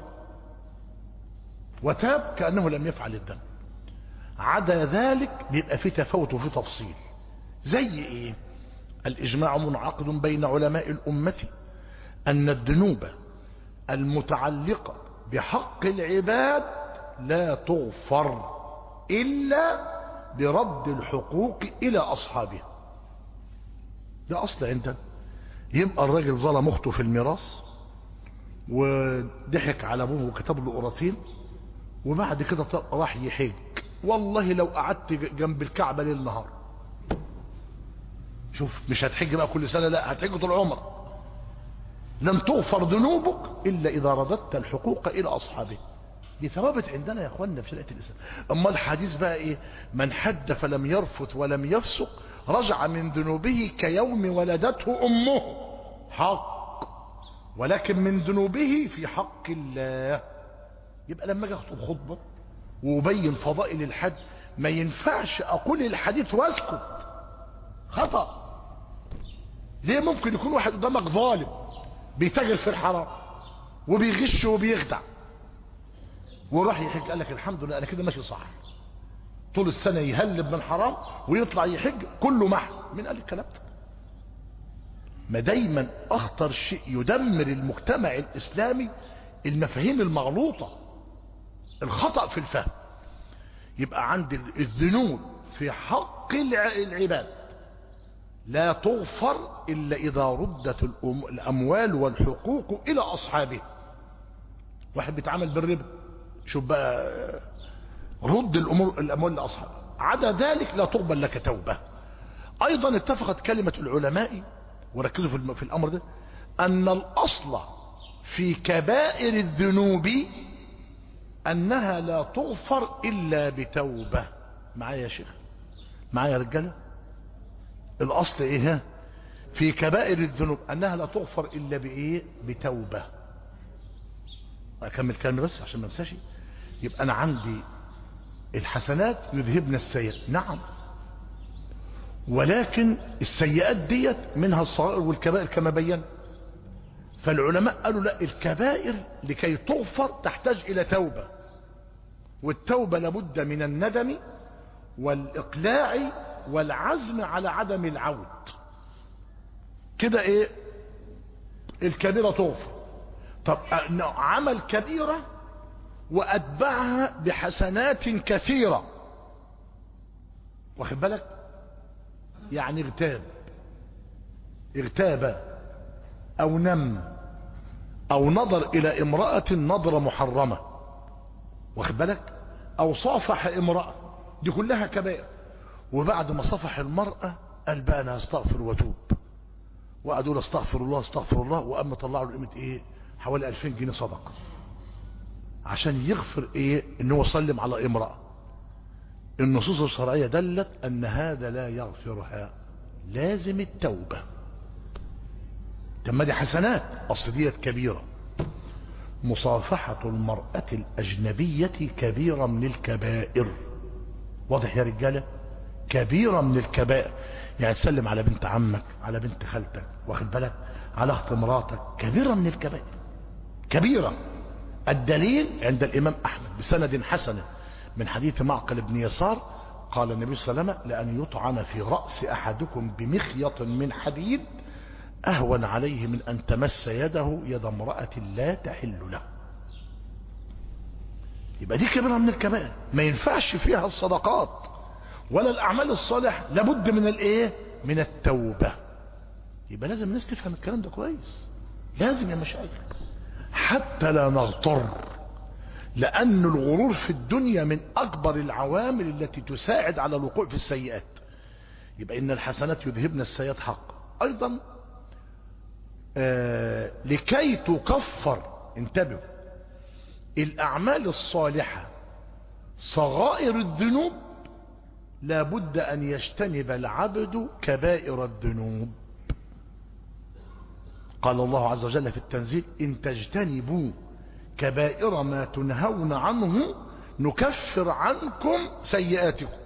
وتاب كأنه لم يفعل الذنب. عدا ذلك بيبقى في تفاوت وفي تفصيل. زي ايه؟ الاجماع منعقد بين علماء الامة ان الذنوب المتعلقة بحق العباد لا تغفر الا برد الحقوق الى اصحابها. ده اصل عندنا. يبقى الراجل ظلم اخته في الميراث وضحك على ابوه وكتب له قراطين، وبعد كده راح يحج. والله لو قعدت جنب الكعبة ليل نهار، شوف مش هتحج بقى كل سنة، لا هتحج طول عمرك، لن تغفر ذنوبك الا اذا رددت الحقوق الى اصحابه. دي ثوابت عندنا يا اخواننا في شريعة الاسلام. اما الحديث بقى ايه؟ من حج فلم يرفث ولم يفسق رجع من ذنوبه كيوم ولدته امه. حق، ولكن من ذنوبه في حق الله. يبقى لما اجي اخطب خطبه وابين فضائل الحج ما ينفعش اقول الحديث واسكت، خطأ. ليه؟ ممكن يكون واحد قدامك ظالم بيتاجر في الحرام وبيغش وبيخدع وراح يحج، قال لك الحمد لله انا كده ماشي صح، طول السنه يهلب من حرام ويطلع يحج كله محل. مين قال الكلام ده؟ ما دايما اخطر شيء يدمر المجتمع الاسلامي المفاهيم المغلوطه، الخطأ في الفهم. يبقى عندي الذنوب في حق العباد لا تغفر إلا إذا ردت الأموال والحقوق إلى أصحابه. واحد بيتعامل بالربا، شوف بقى، رد الأمور الأموال لأصحابه. عدا ذلك لا تقبل لك توبة. أيضا اتفقت كلمة العلماء، وركزوا في الأمر ده، أن الأصل في كبائر الذنوب أنها لا تغفر إلا بتوبة. معايا يا شيخ؟ معايا يا رجالة؟ الأصل إيه في كبائر الذنوب؟ أنها لا تغفر إلا بإيه؟ بتوبة. أكمل كلامي بس عشان ما انساش. يبقى أنا عندي الحسنات يذهبن السيئات، نعم، ولكن السيئات ديت منها الصغائر والكبائر كما بينا. فالعلماء قالوا لا، الكبائر لكي تغفر تحتاج إلى توبة، والتوبة لابد من الندم والإقلاع والعزم على عدم العود. كده ايه؟ الكبيرة تغفر. طب عمل كبيرة وأتبعها بحسنات كثيرة، واخد بالك؟ يعني اغتاب اغتاب أو نم أو نظر إلى امرأة نظرة محرمة، واخد بالك؟ أو صافح امرأة، دي كلها كبائر. وبعد ما صفح المرأة قال بقى أنا أستغفر وأتوب، وأقول أستغفر الله أستغفر الله، وأما طلعوا له قيمة إيه؟ حوالي ألفين جنيه صدقة. عشان يغفر ايه؟ انه يسلم على امرأة. النصوص الشرعية دلت ان هذا لا يغفرها، لازم التوبة. تم دي حسنات، اصل ديت كبيرة. مصافحة المرأة الأجنبية كبيرة من الكبائر. واضح يا رجالة؟ كبيرة من الكبائر. يعني تسلم على بنت عمك، على بنت خالتك، واخد بالك، على اخت مراتك، كبيرة من الكبائر، كبيرة. الدليل عند الإمام أحمد بسند حسن من حديث معقل بن يسار قال النبي صلى الله عليه وسلم: لأن يطعن في رأس أحدكم بمخيط من حديد أهون عليه من أن تمس يده يد امرأة لا تحل له. يبقى دي كبيرة من الكبائر، ما ينفعش فيها الصدقات ولا الأعمال الصالحة، لابد من الإيه؟ من التوبة. يبقى لازم الناس تفهم الكلام ده كويس، لازم يا مشايخ، حتى لا نغتر. لأن الغرور في الدنيا من أكبر العوامل التي تساعد على الوقوع في السيئات. يبقى إن الحسنات يذهبن السيئات حق. أيضا آه لكي تكفر، انتبهوا، الأعمال الصالحة صغائر الذنوب، لابد أن يجتنب العبد كبائر الذنوب. قال الله عز وجل في التنزيل: إن تجتنبوا كبائر ما تنهون عنه نكفر عنكم سيئاتكم.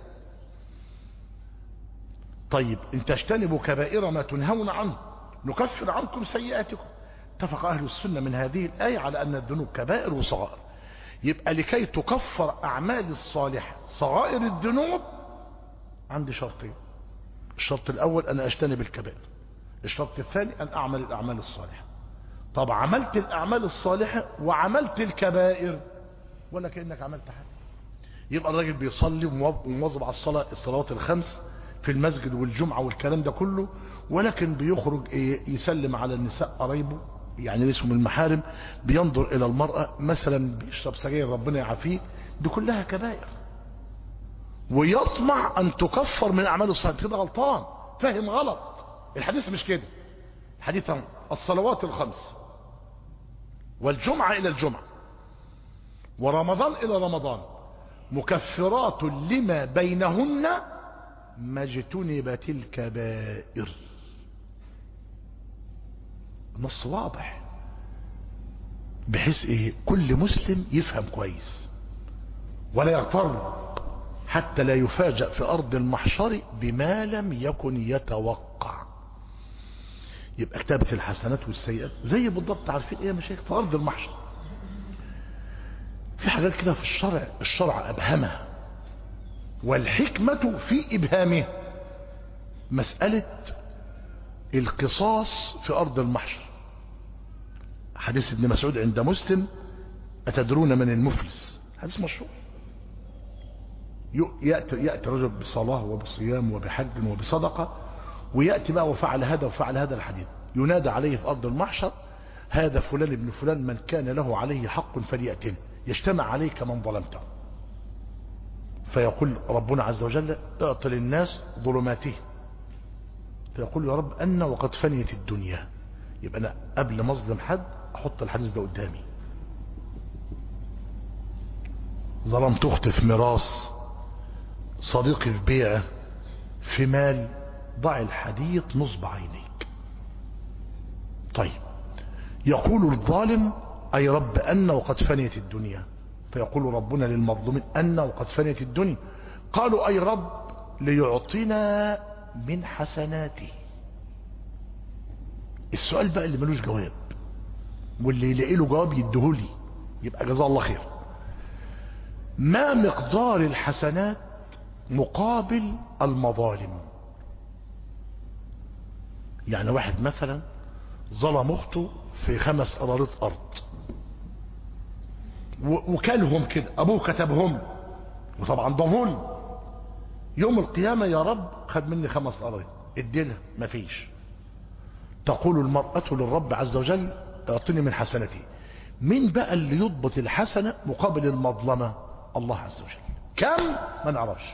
طيب إن تجتنبوا كبائر ما تنهون عنه نكفر عنكم سيئاتكم. اتفق أهل السنة من هذه الآية على أن الذنوب كبائر وصغائر. يبقى لكي تكفر أعمال الصالحة صغائر الذنوب عندي شرطين. الشرط الأول أن أجتنب الكبائر، الشرط الثاني أن أعمل الأعمال الصالحة. طب عملت الأعمال الصالحة وعملت الكبائر ولا كأنك عملت حاجة. يبقى الراجل بيصلي ومواظب على الصلاة، الصلوات الخمس في المسجد والجمعة والكلام ده كله، ولكن بيخرج إيه؟ يسلم على النساء قرايبه، يعني اسمه المحارم، بينظر إلى المرأة مثلا، بيشرب سجاير ربنا يعافيه. دي كلها كبائر، ويطمع أن تكفر من أعمال الصالحة. كده غلطان، فهم غلط. الحديث مش كده. الحديث الصلوات الخمس والجمعة إلى الجمعة ورمضان إلى رمضان مكفرات لما بينهن ما اجتنبت الكبائر. نص واضح، بحيث ايه كل مسلم يفهم كويس ولا يغتر، حتى لا يفاجأ في أرض المحشر بما لم يكن يتوقع. يبقى كتابة الحسنات والسيئات زي بالضبط، عارفين ايه يا مشايخ؟ في أرض المحشر في حاجات كده في الشرع، الشرع أبهمها، والحكمة في إبهامها. مسألة القصاص في أرض المحشر، حديث ابن مسعود عند مسلم: أتدرون من المفلس؟ حديث مشهور. يأتي, يأتي رجل بصلاة وبصيام وبحج وبصدقة، ويأتي بقى وفعل هذا وفعل هذا. الحديث ينادى عليه في أرض المحشر: هذا فلان ابن فلان، من كان له عليه حق فليأتنا، يجتمع عليك من ظلمته. فيقول ربنا عز وجل: اعطي للناس ظلماته. فيقول: يا رب أنا وقد فنيت الدنيا. يبقى أنا قبل ما أظلم حد أحط الحديث ده قدامي. ظلمت أختي في ميراث، صديقي في بيعه، في مال، ضع الحديث نصب عينيك. طيب يقول الظالم: أي رب أنا وقد فنيت الدنيا. فيقول ربنا للمظلومين: أنا وقد فنيت الدنيا. قالوا: أي رب ليعطينا من حسناته. السؤال بقى اللي ملوش جواب، واللي يلاقي له جواب يديهولي يبقى جزاه الله خير: ما مقدار الحسنات مقابل المظالم؟ يعني واحد مثلا ظلم اخته في خمس قرارات ارض، وكلهم كده، ابوه كتبهم، وطبعا ده ظلم. يوم القيامة: يا رب خد مني خمس قرارات، اديلها، مفيش. تقول المرأة للرب عز وجل: اعطني من حسنتي. مين بقى اللي يضبط الحسنة مقابل المظلمة؟ الله عز وجل. كم؟ ما نعرفش.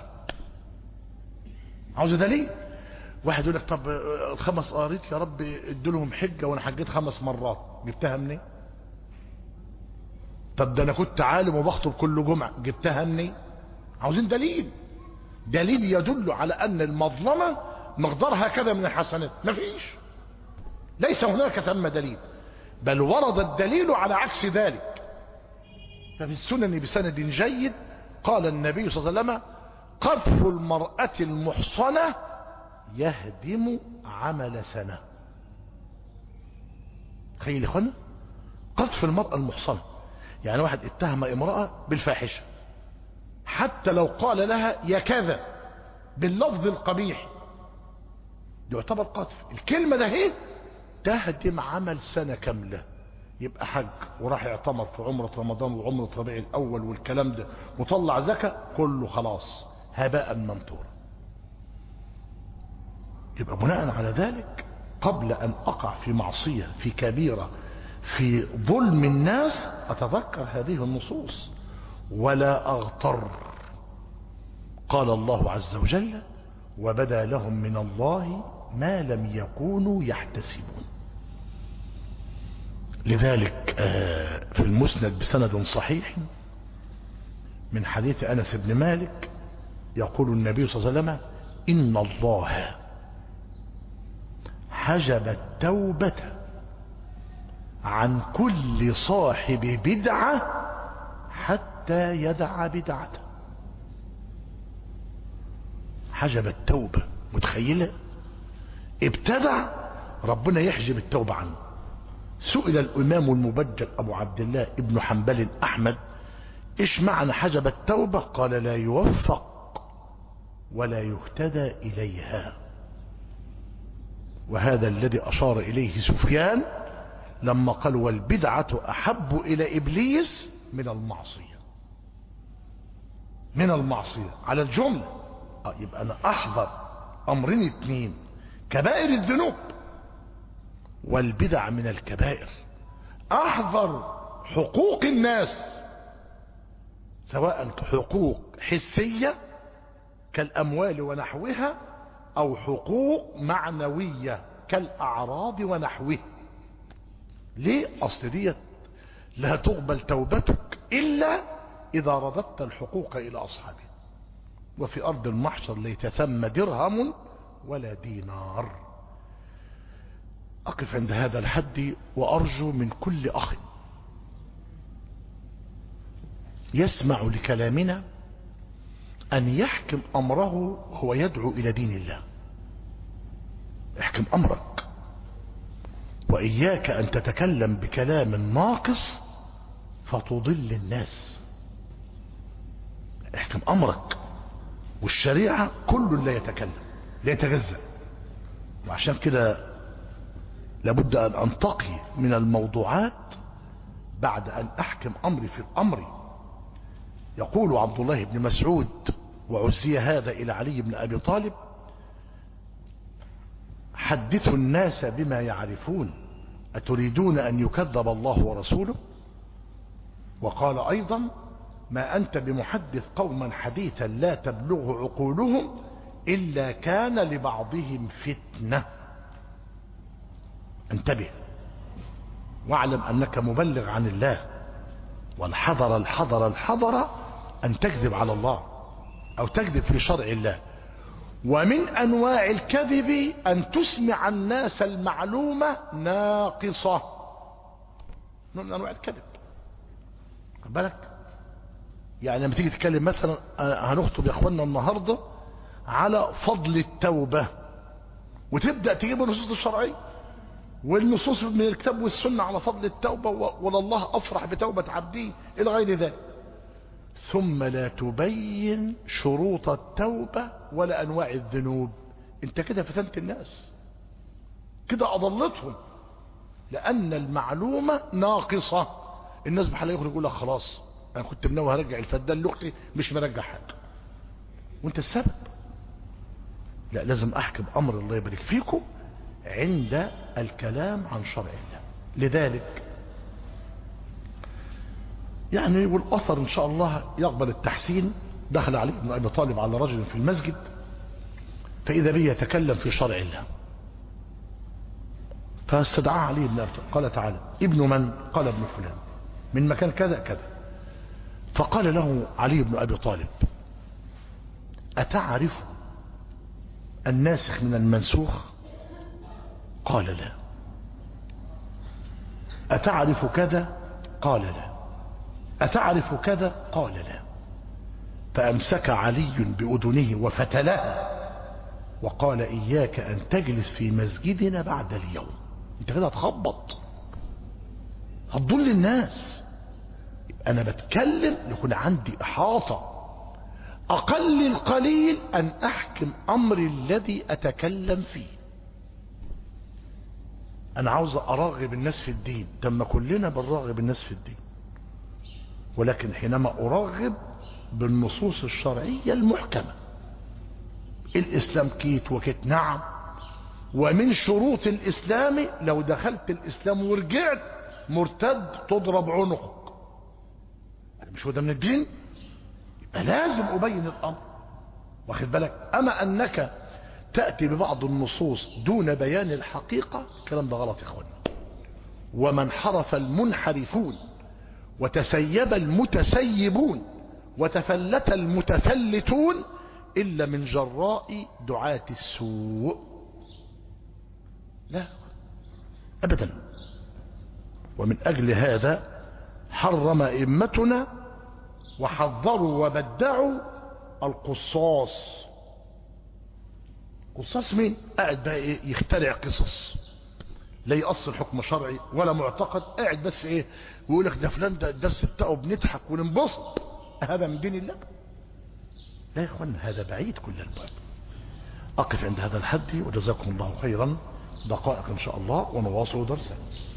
عاوز دليل. واحد يقول لك: طب الخمس قرارات يا رب ادولهم حجة وانا حجيت خمس مرات، جبتها منين؟ طب ده انا كنت عالم وبخطب كل جمعة، جبتها منين؟ عاوزين دليل، دليل يدل على ان المظلمة مقدارها كذا من الحسنات. مفيش، ليس هناك ثم دليل، بل ورد الدليل على عكس ذلك. ففي السنن بسند جيد قال النبي صلى الله عليه وسلم: قذف المرأة المحصنة يهدم عمل سنة. تخيل يا اخوانا، قذف المرأة المحصنة، يعني واحد اتهم امرأة بالفاحشة، حتى لو قال لها يا كذا باللفظ القبيح يعتبر قذف. الكلمة ده هي تهدم عمل سنة كاملة. يبقى حج وراح يعتمر في عمرة رمضان وعمرة ربيع الأول والكلام ده وطلع زكاة، كله خلاص هباء منثورا. يبقى بناء على ذلك قبل أن أقع في معصية، في كبيرة، في ظلم الناس، أتذكر هذه النصوص ولا أغتر. قال الله عز وجل: وبدا لهم من الله ما لم يكونوا يحتسبون. لذلك في المسند بسند صحيح من حديث أنس بن مالك يقول النبي صلى الله عليه وسلم: إن الله حجب التوبة عن كل صاحب بدعة حتى يدع بدعته. حجب التوبة، متخيلة؟ ابتدع ربنا يحجب التوبة عنه. سئل الإمام المبجل أبو عبد الله ابن حنبل أحمد: إيش معنى حجب التوبة؟ قال: لا يوفق ولا يهتدى إليها. وهذا الذي أشار إليه سفيان لما قال: والبدعة أحب إلى إبليس من المعصية. من المعصية على الجملة. آه يبقى أنا أحضر أمرين اتنين: كبائر الذنوب والبدع من الكبائر. أحضر حقوق الناس، سواء حقوق حسية كالأموال ونحوها، أو حقوق معنوية كالأعراض ونحوها. ليه؟ أصل ديت لا تقبل توبتك إلا إذا رددت الحقوق إلى أصحابها. وفي أرض المحشر ليس ثم درهم ولا دينار. أقف عند هذا الحد، وأرجو من كل أخ يسمع لكلامنا أن يحكم أمره هو يدعو إلى دين الله. احكم أمرك، وإياك أن تتكلم بكلام ناقص فتضل الناس. احكم أمرك، والشريعة كل لا يتكلم، لا يتجزأ. وعشان كده لابد أن أنتقي من الموضوعات بعد أن أحكم أمري في الأمر. يقول عبد الله بن مسعود، وعزي هذا إلى علي بن أبي طالب: حدثوا الناس بما يعرفون، أتريدون أن يكذب الله ورسوله؟ وقال أيضا: ما أنت بمحدث قوما حديثا لا تبلغه عقولهم إلا كان لبعضهم فتنة. انتبه واعلم أنك مبلغ عن الله، والحذر الحذر الحذر أن تكذب على الله أو تكذب في شرع الله. ومن أنواع الكذب أن تسمع الناس المعلومة ناقصة، من أنواع الكذب. خد بالك، يعني لما تيجي تتكلم مثلا، هنخطب يا اخوانا النهارده على فضل التوبة، وتبدأ تجيب النصوص الشرعية والنصوص من الكتاب والسنة على فضل التوبة، والله أفرح بتوبة عبدي إلى غير ذلك، ثم لا تبين شروط التوبة ولا أنواع الذنوب. انت كده فتنت الناس، كده أضلتهم، لأن المعلومة ناقصة. الناس بحالة يخرج يقول لك خلاص أنا كنت منوي هرجع الفدان لأختي، مش مرجع حاجة، وانت السبب. لا، لازم أحكم أمر الله يبارك فيكم عند الكلام عن شرع الله. لذلك يعني والأثر إن شاء الله يقبل التحسين. دخل علي بن أبي طالب على رجل في المسجد، فإذا به يتكلم في شرع الله، فاستدعاه علي بن أبي طالب، قال: تعالى، ابن من؟ قال: ابن فلان. من مكان كذا كذا. فقال له علي بن أبي طالب: أتعرف الناسخ من المنسوخ؟ قال لا. أتعرف كذا؟ قال لا. أتعرف كذا؟ قال لا. فأمسك علي بأذنه وفتلها وقال: إياك أن تجلس في مسجدنا بعد اليوم، انت كده هتخبط، هتضل الناس. أنا بتكلم يكون عندي إحاطة، أقل القليل أن أحكم أمر الذي أتكلم فيه. أنا عاوز أرغب الناس في الدين، تم كلنا بنرغب الناس في الدين، ولكن حينما أرغب بالنصوص الشرعية المحكمة. الإسلام كيت وكيت، نعم، ومن شروط الإسلام لو دخلت الإسلام ورجعت مرتد تضرب عنقك. مش هو ده من الدين؟ يبقى لازم أبين الأمر، واخد بالك. أما أنك تأتي ببعض النصوص دون بيان الحقيقة، الكلام ده غلط يا إخوانا. ومن حرف المنحرفون وتسيب المتسيبون وتفلت المتفلتون إلا من جراء دعاة السوء، لا أبدا. ومن أجل هذا حرم أئمتنا وحذروا وبدعوا القصاص. قصاص مين؟ قاعد بقى إيه؟ يخترع قصص لا يأصل حكم شرعي ولا معتقد، قاعد بس ايه ويقول لك ده فلان ده الدرس بتاعه بنضحك وننبسط، هذا من دين الله؟ لا يا اخوان، هذا بعيد كل البعد. أقف عند هذا الحد وجزاكم الله خيرا. دقائق إن شاء الله ونواصل درسنا.